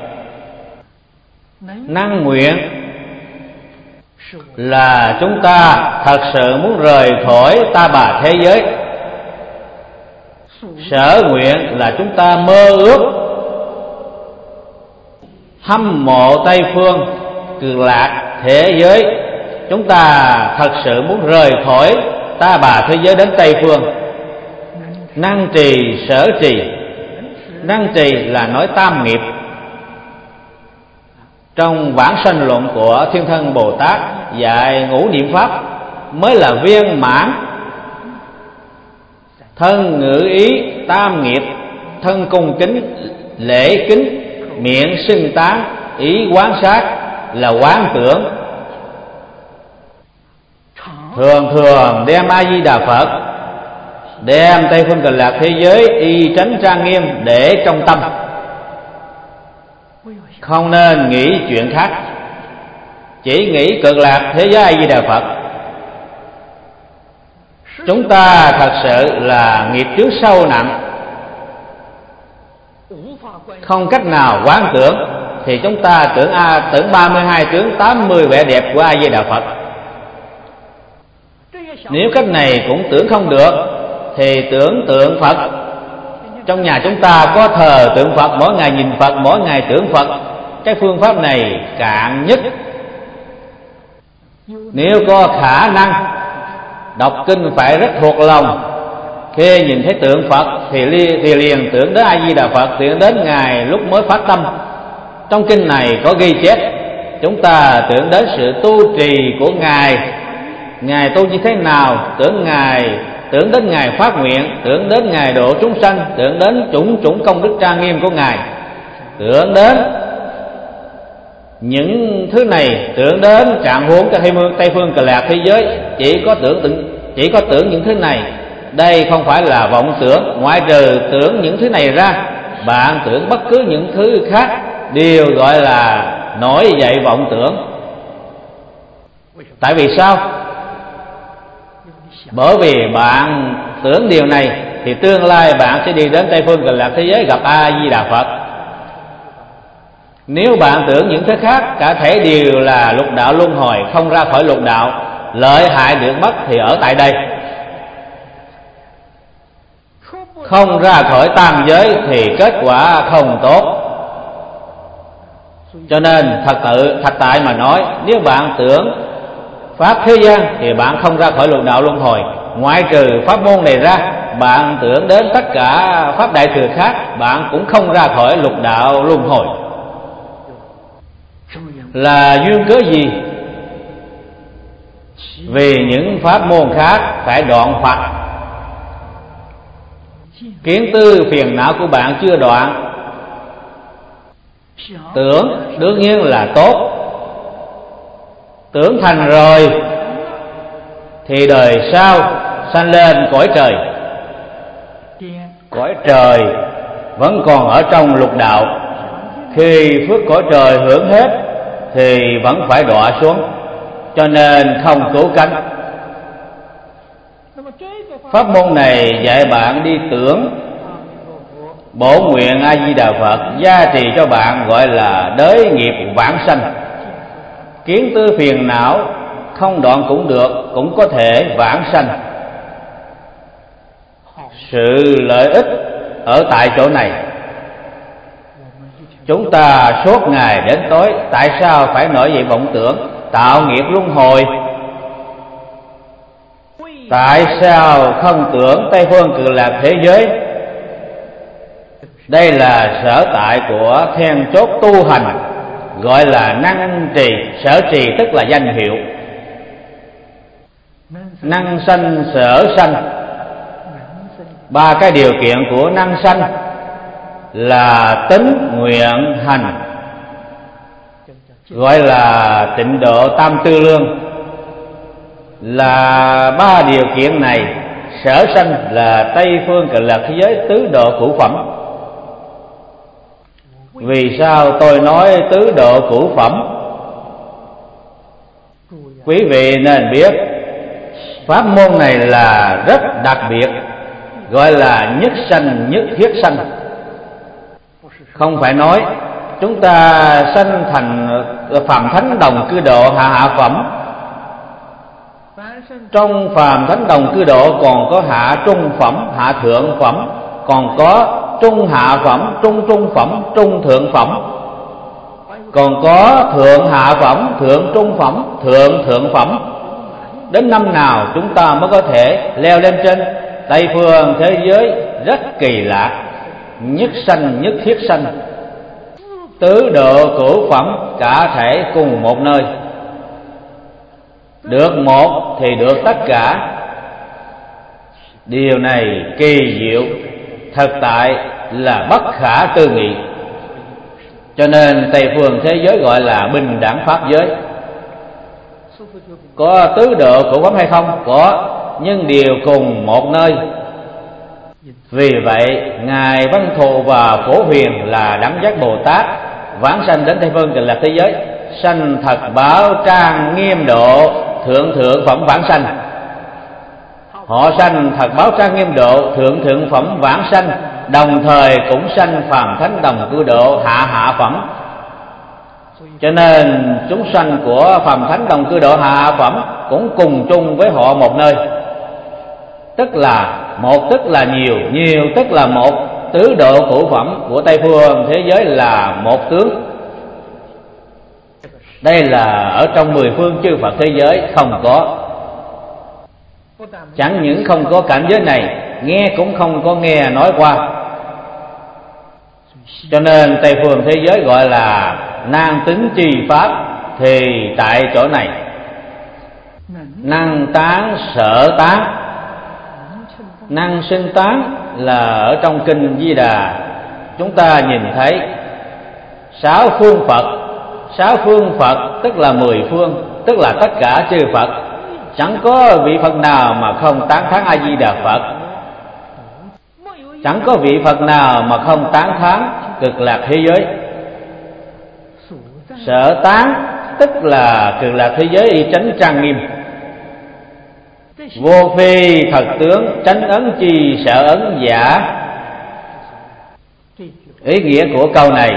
năng nguyện là chúng ta thật sự muốn rời khỏi ta bà thế giới. Sở nguyện là chúng ta mơ ước hâm mộ Tây phương cực lạc thế giới. Chúng ta thật sự muốn rời khỏi ta bà thế giới đến Tây phương. Năng trì sở trì, năng trì là nói tam nghiệp. Trong vãng sanh luận của Thiên Thân Bồ Tát dạy ngũ niệm pháp mới là viên mãn. Thân ngữ ý tam nghiệp, thân cung kính lễ kính, miệng xưng tán ý quán sát là quán tưởng. Thường thường đem A Di Đà Phật, đem Tây Phương Cực Lạc thế giới y tránh trang nghiêm để trong tâm, không nên nghĩ chuyện khác, chỉ nghĩ Cực Lạc thế giới A Di Đà Phật. Chúng ta thật sự là nghiệp chướng sâu nặng, không cách nào quán tưởng, thì chúng ta tưởng a tưởng ba mươi hai tướng tám mươi vẻ đẹp của A Di Đà Phật. Nếu cách này cũng tưởng không được, thì tưởng tượng Phật. Trong nhà chúng ta có thờ tượng Phật, mỗi ngày nhìn Phật, mỗi ngày tưởng Phật. Cái phương pháp này cạn nhất. Nếu có khả năng đọc kinh phải rất thuộc lòng, khi nhìn thấy tượng Phật thì, li, thì liền tưởng đến A Di Đà Phật, tưởng đến Ngài lúc mới phát tâm. Trong kinh này có ghi chép, chúng ta tưởng đến sự tu trì của Ngài, Ngài tu như thế nào, tưởng Ngài tưởng đến Ngài phát nguyện, tưởng đến Ngài độ chúng sanh, tưởng đến chủng chủng công đức trang nghiêm của Ngài, tưởng đến những thứ này, tưởng đến trạng huống cho Tây Phương Cực Lạc thế giới. Chỉ có tưởng chỉ có tưởng những thứ này. Đây không phải là vọng tưởng. Ngoại trừ tưởng những thứ này ra, bạn tưởng bất cứ những thứ khác đều gọi là nổi dậy vọng tưởng. Tại vì sao? Bởi vì bạn tưởng điều này thì tương lai bạn sẽ đi đến Tây Phương Cực Lạc thế giới gặp A Di Đà Phật. Nếu bạn tưởng những thứ khác, cả thể đều là lục đạo luân hồi, không ra khỏi lục đạo, lợi hại được mất thì ở tại đây, không ra khỏi tam giới thì kết quả không tốt. Cho nên thật tự thật tại mà nói, nếu bạn tưởng pháp thế gian thì bạn không ra khỏi lục đạo luân hồi. Ngoại trừ pháp môn này ra, bạn tưởng đến tất cả pháp đại thừa khác, bạn cũng không ra khỏi lục đạo luân hồi. Là duyên cớ gì? Vì những pháp môn khác phải đoạn Phật. Kiến tư phiền não của bạn chưa đoạn. Tưởng đương nhiên là tốt, tưởng thành rồi thì đời sau sanh lên cõi trời. Cõi trời vẫn còn ở trong lục đạo. Khi phước cõi trời hưởng hết thì vẫn phải đọa xuống, cho nên không cứu cánh. Pháp môn này dạy bạn đi tưởng, bổ nguyện A Di Đà Phật gia trì cho bạn, gọi là đới nghiệp vãng sanh. Kiến tư phiền não không đoạn cũng được, cũng có thể vãng sanh. Sự lợi ích ở tại chỗ này. Chúng ta suốt ngày đến tối, tại sao phải nổi dậy vọng tưởng, tạo nghiệp luân hồi? Tại sao không tưởng Tây Phương Cực Lạc thế giới? Đây là sở tại của then chốt tu hành, gọi là năng trì. Sở trì tức là danh hiệu. Năng sanh sở sanh. Ba cái điều kiện của năng sanh là tính, nguyện, hành, gọi là tịnh độ tam tư lương. Là ba điều kiện này, sở sanh là Tây Phương Cực Lạc thế giới tứ độ cửu phẩm. Vì sao tôi nói tứ độ cửu phẩm? Quý vị nên biết pháp môn này là rất đặc biệt, gọi là nhất sanh nhất thiết sanh. Không phải nói chúng ta sanh thành phàm thánh đồng cư độ hạ hạ phẩm. Trong phàm thánh đồng cư độ còn có hạ trung phẩm, hạ thượng phẩm, còn có trung hạ phẩm, trung trung phẩm, trung thượng phẩm, còn có thượng hạ phẩm, thượng trung phẩm, thượng thượng phẩm. Đến năm nào chúng ta mới có thể leo lên trên Tây Phương thế giới? Rất kỳ lạ. Nhất sanh nhất thiết sanh, tứ độ cửu phẩm cả thể cùng một nơi. Được một thì được tất cả. Điều này kỳ diệu, thực tại là bất khả tư nghị. Cho nên Tây phương thế giới gọi là bình đẳng pháp giới. Có tứ độ khổ phẩm hay không? Có, nhưng đều cùng một nơi. Vì vậy Ngài Văn Thù và Phổ Huyền là Đẳng Giác Bồ Tát vãng sanh đến Tây phương Cực Lạc thế giới, sanh thật báo trang nghiêm độ thượng thượng phẩm vãng sanh. Họ sanh thật báo trang nghiêm độ thượng thượng phẩm vãng sanh, đồng thời cũng sanh phàm thánh đồng cư độ hạ hạ phẩm. Cho nên chúng sanh của phàm thánh đồng cư độ hạ hạ phẩm cũng cùng chung với họ một nơi. Tức là một tức là nhiều, nhiều tức là một. Tứ độ cửu phẩm của Tây phương thế giới là một tướng. Đây là ở trong mười phương chư Phật thế giới không có. Chẳng những không có cảnh giới này, nghe cũng không có nghe nói qua. Cho nên Tây phương thế giới gọi là nan tính trì pháp. Thì tại chỗ này năng tán sở tán. Năng sinh tán là ở trong kinh Di Đà chúng ta nhìn thấy sáu phương Phật. Sáu phương Phật tức là mười phương, tức là tất cả chư Phật. Chẳng có vị Phật nào mà không tán thán A Di Đà Phật. Chẳng có vị Phật nào mà không tán thán Cực Lạc thế giới. Sở tán tức là Cực Lạc thế giới y chánh trang nghiêm, vô phi thật tướng, chánh ấn chi sở ấn giả. Ý nghĩa của câu này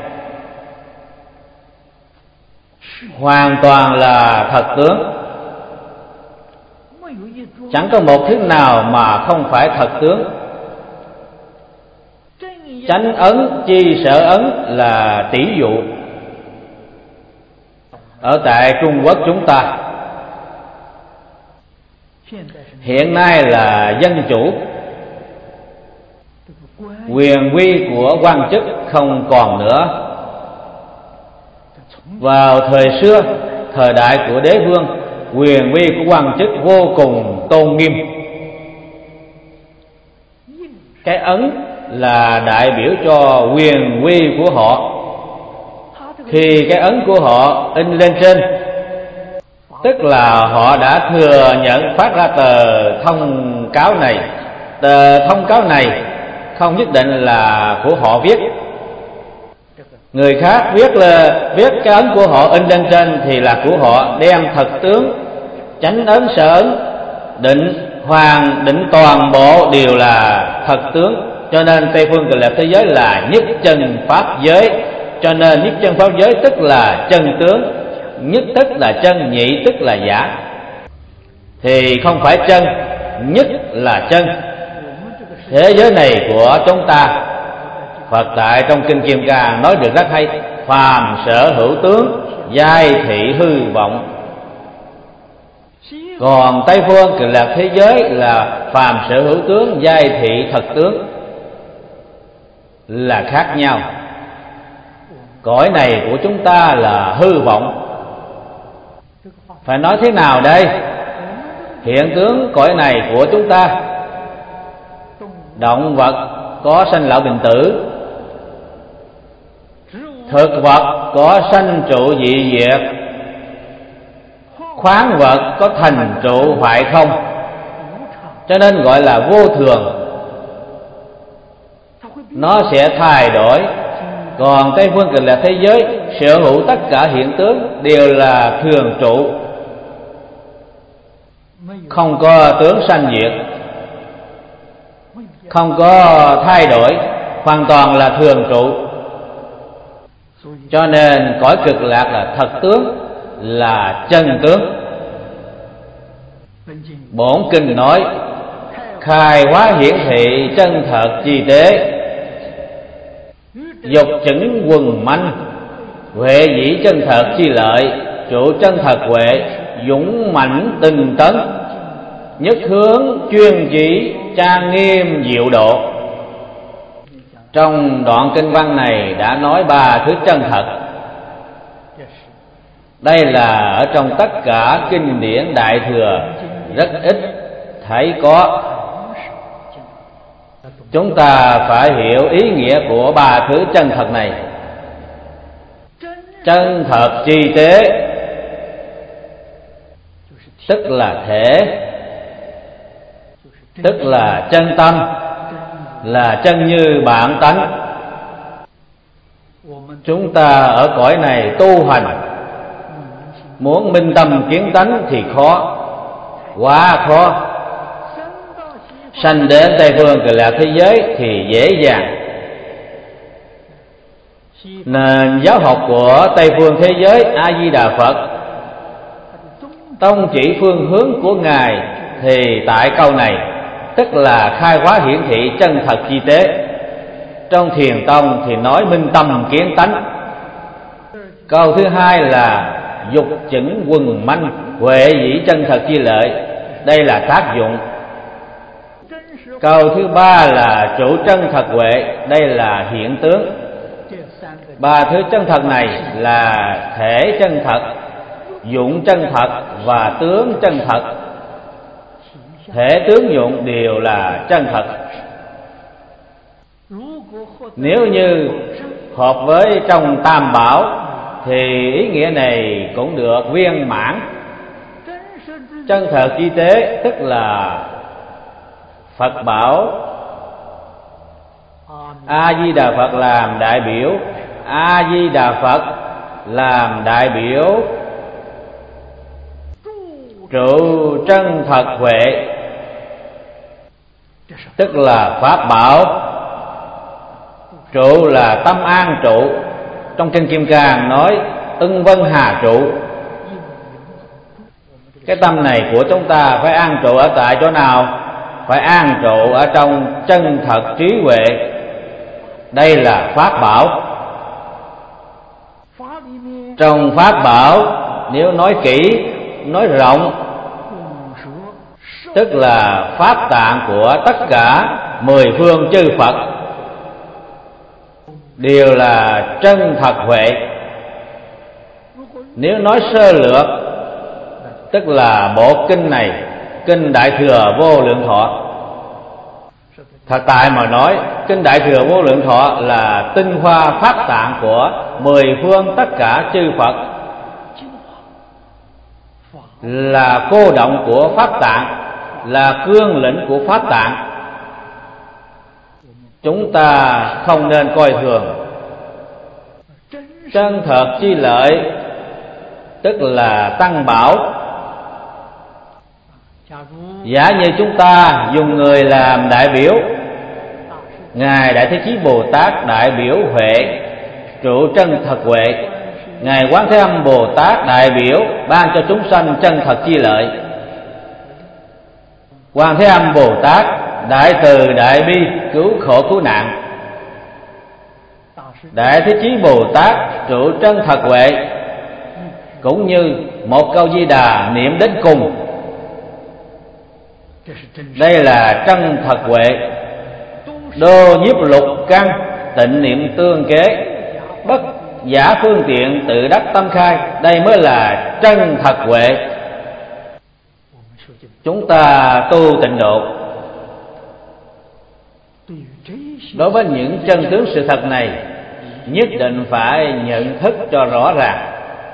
hoàn toàn là thật tướng. Chẳng có một thứ nào mà không phải thật tướng. Chánh ấn chi sở ấn là tỷ dụ. Ở tại Trung Quốc chúng ta hiện nay là dân chủ, quyền quy của quan chức không còn nữa. Vào thời xưa, thời đại của đế vương, quyền quy của quan chức vô cùng tôn nghiêm. Cái ấn là đại biểu cho quyền quy của họ. Khi cái ấn của họ in lên trên, tức là họ đã thừa nhận phát ra tờ thông cáo này. Tờ thông cáo này không nhất định là của họ viết. Người khác viết là viết cái ấn của họ in lên trên thì là của họ, đem thật tướng, chánh ấn sở ấn, định hoàn, định toàn bộ đều là thật tướng. Cho nên Tây phương Cực Lạc thế giới là nhất chân pháp giới. Cho nên nhất chân pháp giới tức là chân tướng, nhất tức là chân, nhị tức là giả. Thì không phải chân, nhất là chân. Thế giới này của chúng ta, Phật tại trong kinh Kim Cang nói được rất hay: phàm sở hữu tướng, giai thị hư vọng. Còn Tây phương Cực Lạc thế giới là phàm sở hữu tướng, giai thị thật tướng, là khác nhau. Cõi này của chúng ta là hư vọng. Phải nói thế nào đây? Hiện tướng cõi này của chúng ta, động vật có sanh lão bệnh tử, thực vật có sanh trụ dị diệt, khoáng vật có thành trụ hoại không. Cho nên gọi là vô thường. Nó sẽ thay đổi. Còn Tây phương Cực Lạc thế giới sở hữu tất cả hiện tướng đều là thường trụ, không có tướng sanh diệt, không có thay đổi, hoàn toàn là thường trụ. Cho nên cõi Cực Lạc là thật tướng, là chân tướng. Bổn kinh nói khai hóa hiển thị chân thật chi tế, dục chứng quần manh, huệ dĩ chân thật chi lợi, trụ chân thật huệ, dũng mãnh tinh tấn, nhất hướng chuyên chỉ, trang nghiêm diệu độ. Trong đoạn kinh văn này đã nói ba thứ chân thật. Đây là ở trong tất cả kinh điển Đại Thừa rất ít thấy có. Chúng ta phải hiểu ý nghĩa của ba thứ chân thật này. Chân thật chi tế tức là thể, tức là chân tâm, là chân như bản tánh. Chúng ta ở cõi này tu hành, muốn minh tâm kiến tánh thì khó, quá khó. Sanh đến Tây phương Cực Lạc thế giới thì dễ dàng. Nền giáo học của Tây phương thế giới A Di Đà Phật, tông chỉ phương hướng của Ngài thì tại câu này, tức là khai hóa hiển thị chân thật chi tế. Trong Thiền tông thì nói minh tâm kiến tánh. Câu thứ hai là dục chững quần manh huệ dĩ chân thật chi lợi, đây là tác dụng. Câu thứ ba là chủ chân thật huệ, đây là hiện tướng. Ba thứ chân thật này là thể chân thật, dụng chân thật và tướng chân thật. Thể tướng dụng đều là chân thật. Nếu như hợp với trong Tam Bảo thì ý nghĩa này cũng được viên mãn. Chân thật chi tế tức là Phật bảo, A Di Đà Phật làm đại biểu, A Di Đà Phật làm đại biểu trụ chân thật huệ, tức là pháp bảo. Trụ là tâm an trụ. Trong kinh Kim Cang nói ưng vân hà trụ. Cái tâm này của chúng ta phải an trụ ở tại chỗ nào? Phải an trụ ở trong chân thật trí huệ. Đây là pháp bảo. Trong pháp bảo, nếu nói kỹ, nói rộng, tức là pháp tạng của tất cả mười phương chư Phật đều là chân thật huệ. Nếu nói sơ lược, tức là bộ kinh này, kinh Đại Thừa Vô Lượng Thọ. Thật tại mà nói, kinh Đại Thừa Vô Lượng Thọ là tinh hoa pháp tạng của mười phương tất cả chư Phật, là cô động của pháp tạng, là cương lĩnh của pháp tạng. Chúng ta không nên coi thường. Chân thật chi lợi tức là tăng bảo. Giả như chúng ta dùng người làm đại biểu, Ngài Đại Thế Chí Bồ Tát đại biểu huệ, trụ chân thật huệ. Ngài Quán Thế Âm Bồ Tát đại biểu ban cho chúng sanh chân thật chi lợi. Quán Thế Âm Bồ Tát đại từ đại bi cứu khổ cứu nạn. Đại Thế Chí Bồ Tát trụ chân thật huệ, cũng như một câu Di Đà niệm đến cùng. Đây là chân thật huệ. Đô nhiếp lục căn tịnh niệm tương kế, bất giả phương tiện tự đắc tâm khai. Đây mới là chân thật huệ. Chúng ta tu tịnh độ, đối với những chân tướng sự thật này nhất định phải nhận thức cho rõ ràng,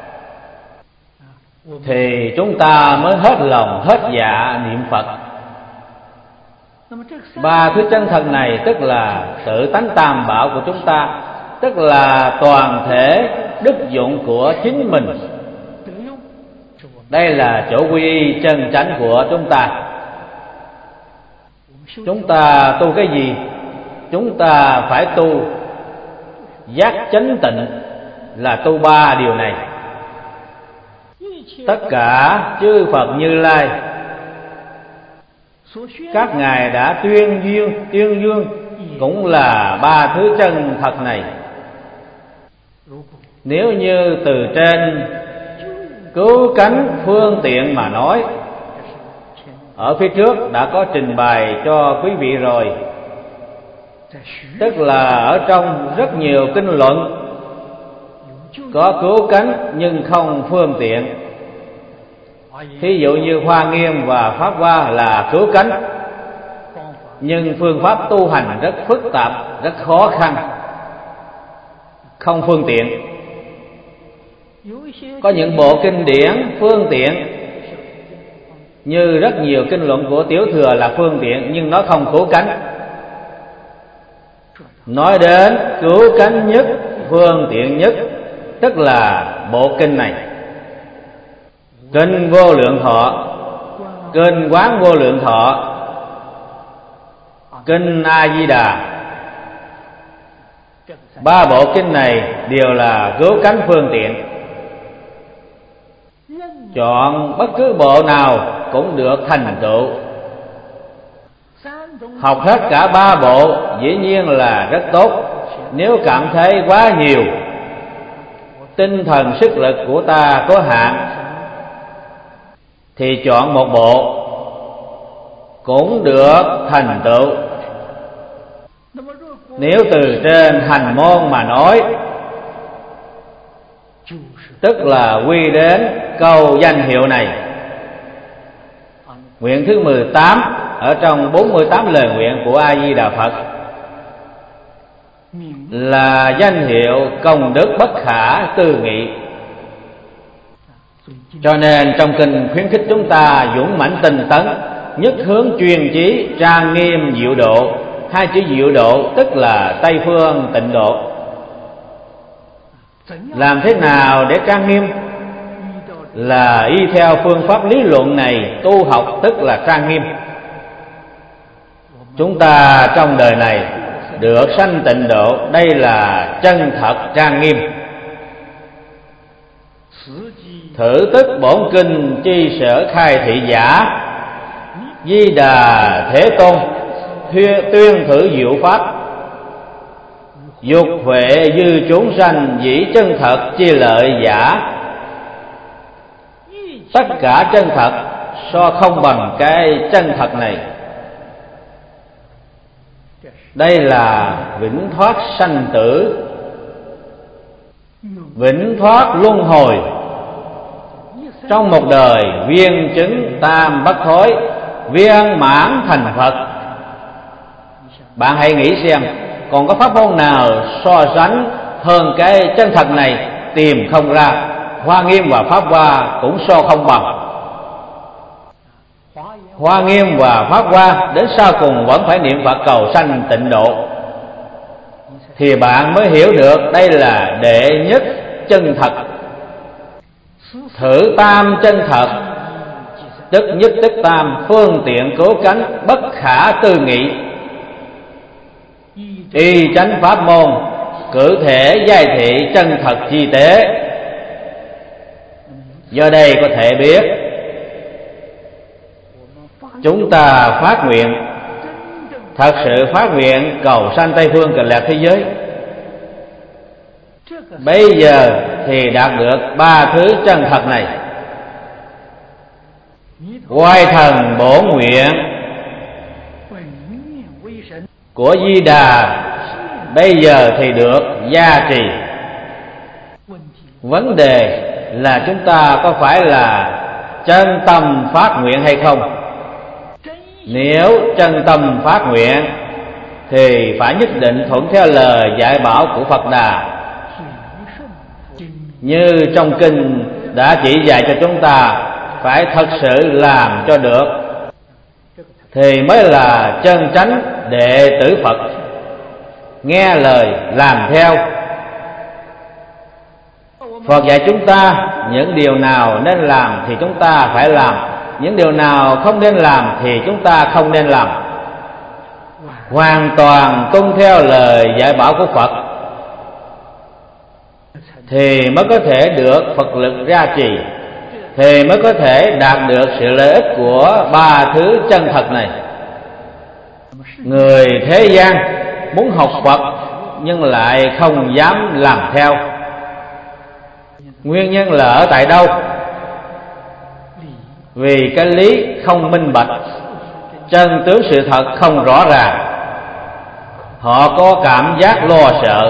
thì chúng ta mới hết lòng hết dạ niệm Phật. Ba thứ chân thật này tức là tự tánh tam bảo của chúng ta, tức là toàn thể đức dụng của chính mình. Đây là chỗ quy y chân chánh của chúng ta. Chúng ta tu cái gì? Chúng ta phải tu giác chánh tịnh, là tu ba điều này. Tất cả chư Phật Như Lai, các ngài đã tuyên duyên tuyên dương cũng là ba thứ chân thật này. Nếu như từ trên cứu cánh phương tiện mà nói, ở phía trước đã có trình bày cho quý vị rồi. Tức là ở trong rất nhiều kinh luận có cứu cánh nhưng không phương tiện. Thí dụ như Hoa Nghiêm và Pháp Hoa là cứu cánh, nhưng phương pháp tu hành rất phức tạp, rất khó khăn, không phương tiện. Có những bộ kinh điển phương tiện, như rất nhiều kinh luận của Tiểu Thừa là phương tiện, nhưng nó không cứu cánh. Nói đến cứu cánh nhất, phương tiện nhất, tức là bộ kinh này: Kinh Vô Lượng Thọ, Kinh Quán Vô Lượng Thọ, Kinh A Di Đà. Ba bộ kinh này đều là cứu cánh phương tiện. Chọn bất cứ bộ nào cũng được thành tựu. Học hết cả ba bộ dĩ nhiên là rất tốt. Nếu cảm thấy quá nhiều, tinh thần sức lực của ta có hạn, thì chọn một bộ cũng được thành tựu. Nếu từ trên hành môn mà nói, tức là quy đến câu danh hiệu này. Nguyện thứ mười tám ở trong bốn mươi tám lời nguyện của A Di Đà Phật là danh hiệu công đức bất khả tư nghị. Cho nên trong kinh khuyến khích chúng ta dũng mãnh tinh tấn, nhất hướng chuyên chí, trang nghiêm diệu độ. Hai chữ diệu độ tức là Tây phương tịnh độ. Làm thế nào để trang nghiêm? Là y theo phương pháp lý luận này tu học, tức là trang nghiêm. Chúng ta trong đời này được sanh tịnh độ, đây là chân thật trang nghiêm. Thử tức bổn kinh chi sở khai thị giả, Di Đà Thế Tôn tuyên thử diệu pháp, dục huệ dư chúng sanh, dĩ chân thật chi lợi giả. Tất cả chân thật so không bằng cái chân thật này. Đây là vĩnh thoát sanh tử, vĩnh thoát luân hồi. Trong một đời viên chứng tam bất thối, viên mãn thành Phật. Bạn hãy nghĩ xem, còn có pháp môn nào so sánh hơn cái chân thật này? Tìm không ra. Hoa Nghiêm và Pháp Hoa cũng so không bằng. Hoa Nghiêm và Pháp Hoa đến sau cùng vẫn phải niệm Phật cầu sanh tịnh độ, thì bạn mới hiểu được đây là đệ nhất chân thật. Thử tam chân thật, tức nhất tức tam, phương tiện cứu cánh bất khả tư nghị. Y chánh pháp môn, cử thể giai thị chân thật chi tế. Do đây có thể biết, chúng ta phát nguyện, thật sự phát nguyện cầu sanh Tây phương Cực Lạc thế giới, bây giờ thì đạt được ba thứ chân thật này. Oai thần bổ nguyện của Di Đà bây giờ thì được gia trì. Vấn đề là chúng ta có phải là chân tâm phát nguyện hay không? Nếu chân tâm phát nguyện thì phải nhất định thuận theo lời dạy bảo của Phật Đà, như trong kinh đã chỉ dạy cho chúng ta, phải thật sự làm cho được thì mới là chân chánh đệ tử Phật. Nghe lời làm theo. Phật dạy chúng ta những điều nào nên làm thì chúng ta phải làm, những điều nào không nên làm thì chúng ta không nên làm. Hoàn toàn tuân theo lời dạy bảo của Phật thì mới có thể được Phật lực gia trì, thì mới có thể đạt được sự lợi ích của ba thứ chân thật này. Người thế gian muốn học Phật nhưng lại không dám làm theo. Nguyên nhân là ở tại đâu? Vì cái lý không minh bạch, chân tướng sự thật không rõ ràng. Họ có cảm giác lo sợ.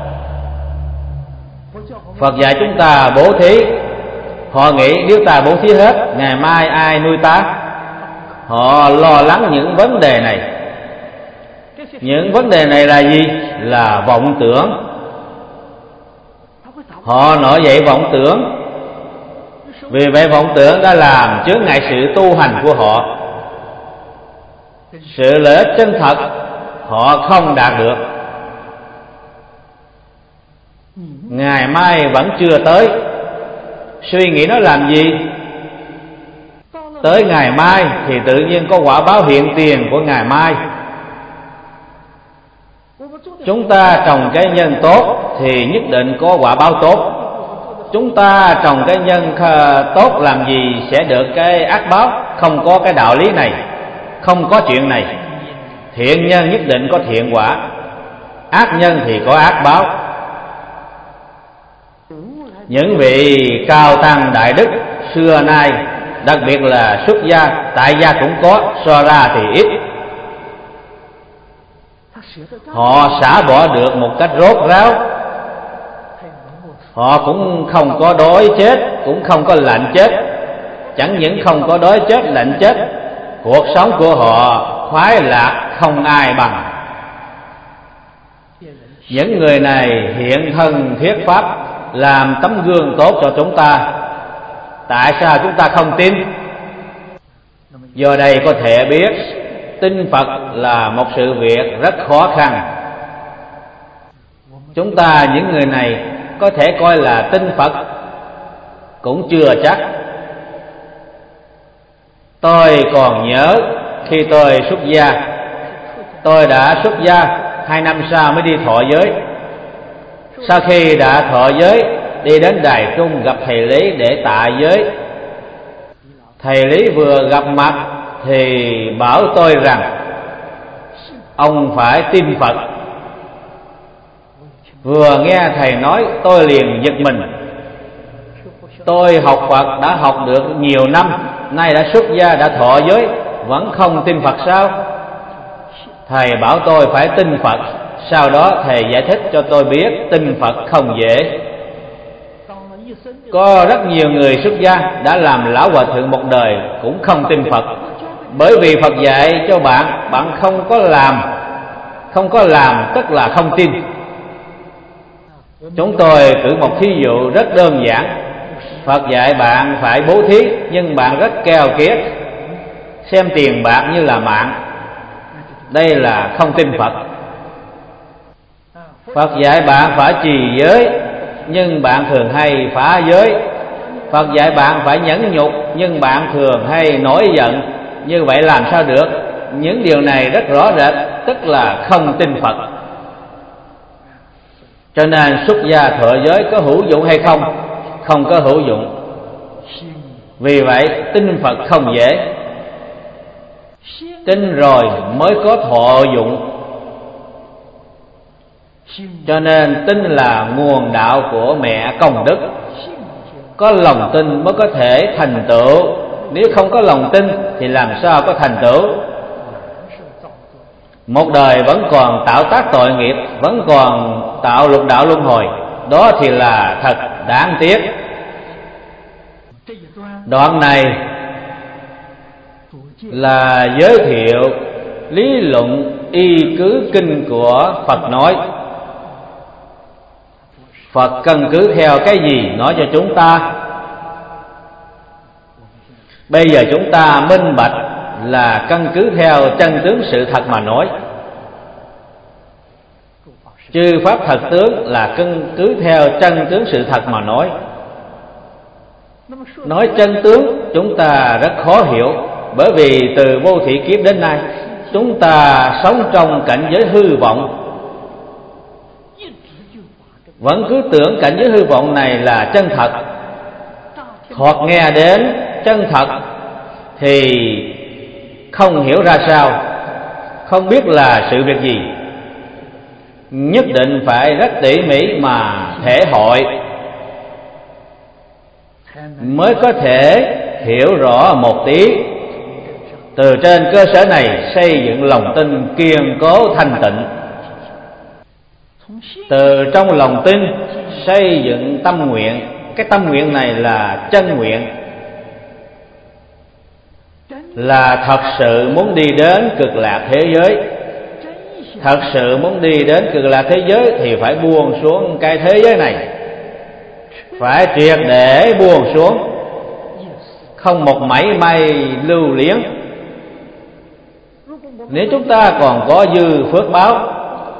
Phật dạy chúng ta bố thí, họ nghĩ nếu ta bố thí hết, ngày mai ai nuôi ta? Họ lo lắng những vấn đề này. Những vấn đề này là gì? Là vọng tưởng. Họ nổi dậy vọng tưởng Vì vậy vọng tưởng đã làm chướng ngại sự tu hành của họ. Sự lợi ích chân thật họ không đạt được. Ngày mai vẫn chưa tới, suy nghĩ nó làm gì? Tới ngày mai thì tự nhiên có quả báo hiện tiền của ngày mai. Chúng ta trồng cái nhân tốt thì nhất định có quả báo tốt. Chúng ta trồng cái nhân tốt làm gì sẽ được cái ác báo? Không có cái đạo lý này, không có chuyện này. Thiện nhân nhất định có thiện quả, ác nhân thì có ác báo. Những vị cao tăng đại đức xưa nay, đặc biệt là xuất gia, tại gia cũng có, so ra thì ít. Họ xả bỏ được một cách rốt ráo. Họ cũng không có đói chết, cũng không có lạnh chết. Chẳng những không có đói chết, lạnh chết, cuộc sống của họ khoái lạc không ai bằng. Những người này hiện thân thuyết pháp, làm tấm gương tốt cho chúng ta. Tại sao chúng ta không tin? Do đây có thể biết tin Phật là một sự việc rất khó khăn. Chúng ta những người này có thể coi là tin Phật cũng chưa chắc. Tôi còn nhớ khi tôi xuất gia, tôi đã xuất gia hai năm sau mới đi thọ giới. Sau khi đã thọ giới, đi đến Đài Trung gặp thầy Lý để tạ giới. Thầy Lý vừa gặp mặt thì bảo tôi rằng ông phải tin Phật. Vừa nghe thầy nói, tôi liền giật mình. Tôi học Phật đã học được nhiều năm, nay đã xuất gia, đã thọ giới, vẫn không tin Phật sao? Thầy bảo tôi phải tin Phật. Sau đó thầy giải thích cho tôi biết tin Phật không dễ. Có rất nhiều người xuất gia đã làm lão hòa thượng một đời cũng không tin Phật. Bởi vì Phật dạy cho bạn, bạn không có làm. Không có làm tức là không tin. Chúng tôi cử một thí dụ rất đơn giản. Phật dạy bạn phải bố thí, nhưng bạn rất keo kiết, xem tiền bạc như là mạng. Đây là không tin Phật. Phật dạy bạn phải trì giới, nhưng bạn thường hay phá giới. Phật dạy bạn phải nhẫn nhục, nhưng bạn thường hay nổi giận. Như vậy làm sao được? Những điều này rất rõ rệt, tức là không tin Phật. Cho nên xuất gia thọ giới có hữu dụng hay không? Không có hữu dụng. Vì vậy tin Phật không dễ. Tin rồi mới có thọ dụng. Cho nên tin là nguồn đạo của mẹ công đức. Có lòng tin mới có thể thành tựu. Nếu không có lòng tin thì làm sao có thành tựu? Một đời vẫn còn tạo tác tội nghiệp, vẫn còn tạo lục đạo luân hồi, đó thì là thật đáng tiếc. Đoạn này là giới thiệu lý luận y cứ kinh của Phật nói. Phật căn cứ theo cái gì nói cho chúng ta? Bây giờ chúng ta minh bạch là căn cứ theo chân tướng sự thật mà nói. Chư pháp thật tướng là căn cứ theo chân tướng sự thật mà nói. Nói chân tướng chúng ta rất khó hiểu, bởi vì từ vô thị kiếp đến nay chúng ta sống trong cảnh giới hư vọng, vẫn cứ tưởng cảnh giới hư vọng này là chân thật. Thoạt nghe đến chân thật thì không hiểu ra sao, không biết là sự việc gì. Nhất định phải rất tỉ mỉ mà thể hội mới có thể hiểu rõ một tí. Từ trên cơ sở này xây dựng lòng tin kiên cố thanh tịnh. Từ trong lòng tin xây dựng tâm nguyện. Cái tâm nguyện này là chân nguyện, là thật sự muốn đi đến cực lạc thế giới. Thật sự muốn đi đến cực lạc thế giới thì phải buông xuống cái thế giới này, phải triệt để buông xuống. không một mảy may lưu liếng. Nếu chúng ta còn có dư phước báo,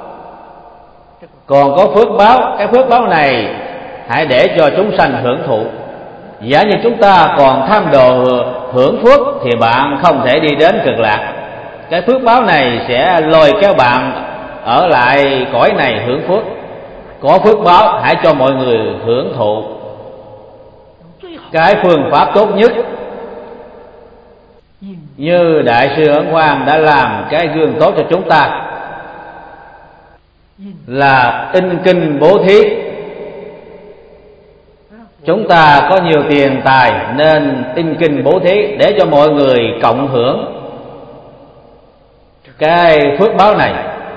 còn có phước báo, cái phước báo này hãy để cho chúng sanh hưởng thụ. Giả như chúng ta còn tham đồ hưởng phước thì bạn không thể đi đến cực lạc. Cái phước báo này sẽ lôi kéo bạn ở lại cõi này hưởng phước. Có phước báo hãy cho mọi người hưởng thụ. Cái phương pháp tốt nhất như Đại sư Ấn Quang đã làm cái gương tốt cho chúng ta là in kinh bố thí. Chúng ta có nhiều tiền tài nên in kinh bố thí để cho mọi người cộng hưởng cái phước báo này.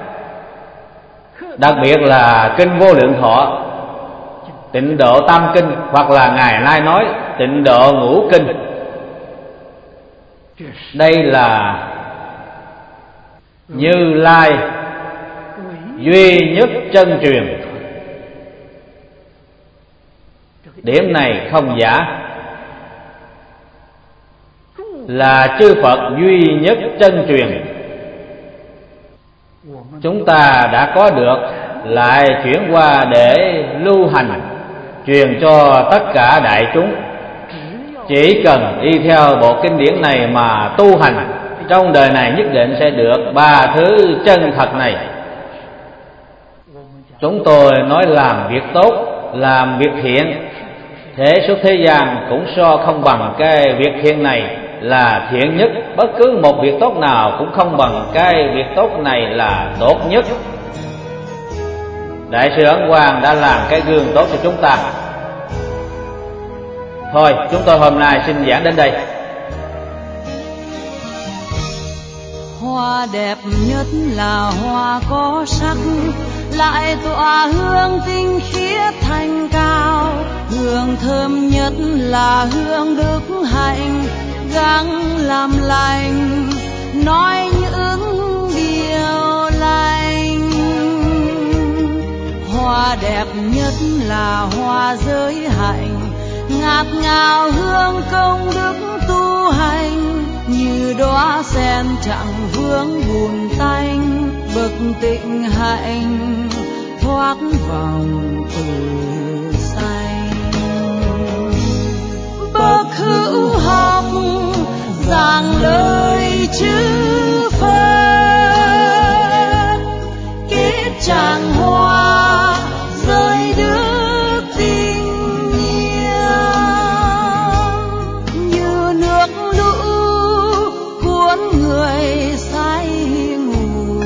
Đặc biệt là kinh Vô Lượng Thọ, Tịnh Độ Tam Kinh, hoặc là Ngài nay nói Tịnh Độ Ngũ Kinh. Đây là Như Lai duy nhất chân truyền. Điểm này không giả, là chư Phật duy nhất chân truyền. Chúng ta đã có được, lại chuyển qua để lưu hành, truyền cho tất cả đại chúng. Chỉ cần đi theo bộ kinh điển này mà tu hành, trong đời này nhất định sẽ được ba thứ chân thật này. Chúng tôi nói làm việc tốt, làm việc thiện, thế suốt thế gian cũng so không bằng cái việc thiện này là thiện nhất. Bất cứ một việc tốt nào cũng không bằng cái việc tốt này là tốt nhất. Đại sư Ấn Quang đã làm cái gương tốt cho chúng ta. Thôi, chúng tôi hôm nay xin giảng đến đây. Hoa đẹp nhất là hoa có sắc, lại tỏa hương tinh khiết thanh cao. Hương thơm nhất là hương đức hạnh, gắng làm lành, nói những điều lành. Hoa đẹp nhất là hoa giới hạnh, ngát ngào hương công đức tu hành. Như đóa sen chẳng vương buồn tanh, bậc tịnh hạnh thoát vòng tử sanh. Bậc hữu học giảng lời chư Phật, kết tràng hoa rơi đức tình yêu. Như nước lũ cuốn người say ngủ,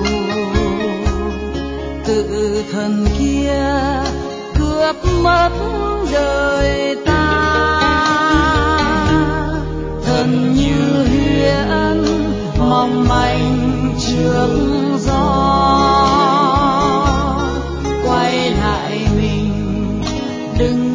tự thần kia cướp mất đời ta. Thân như huyễn mong manh trước gió, quay lại mình đừng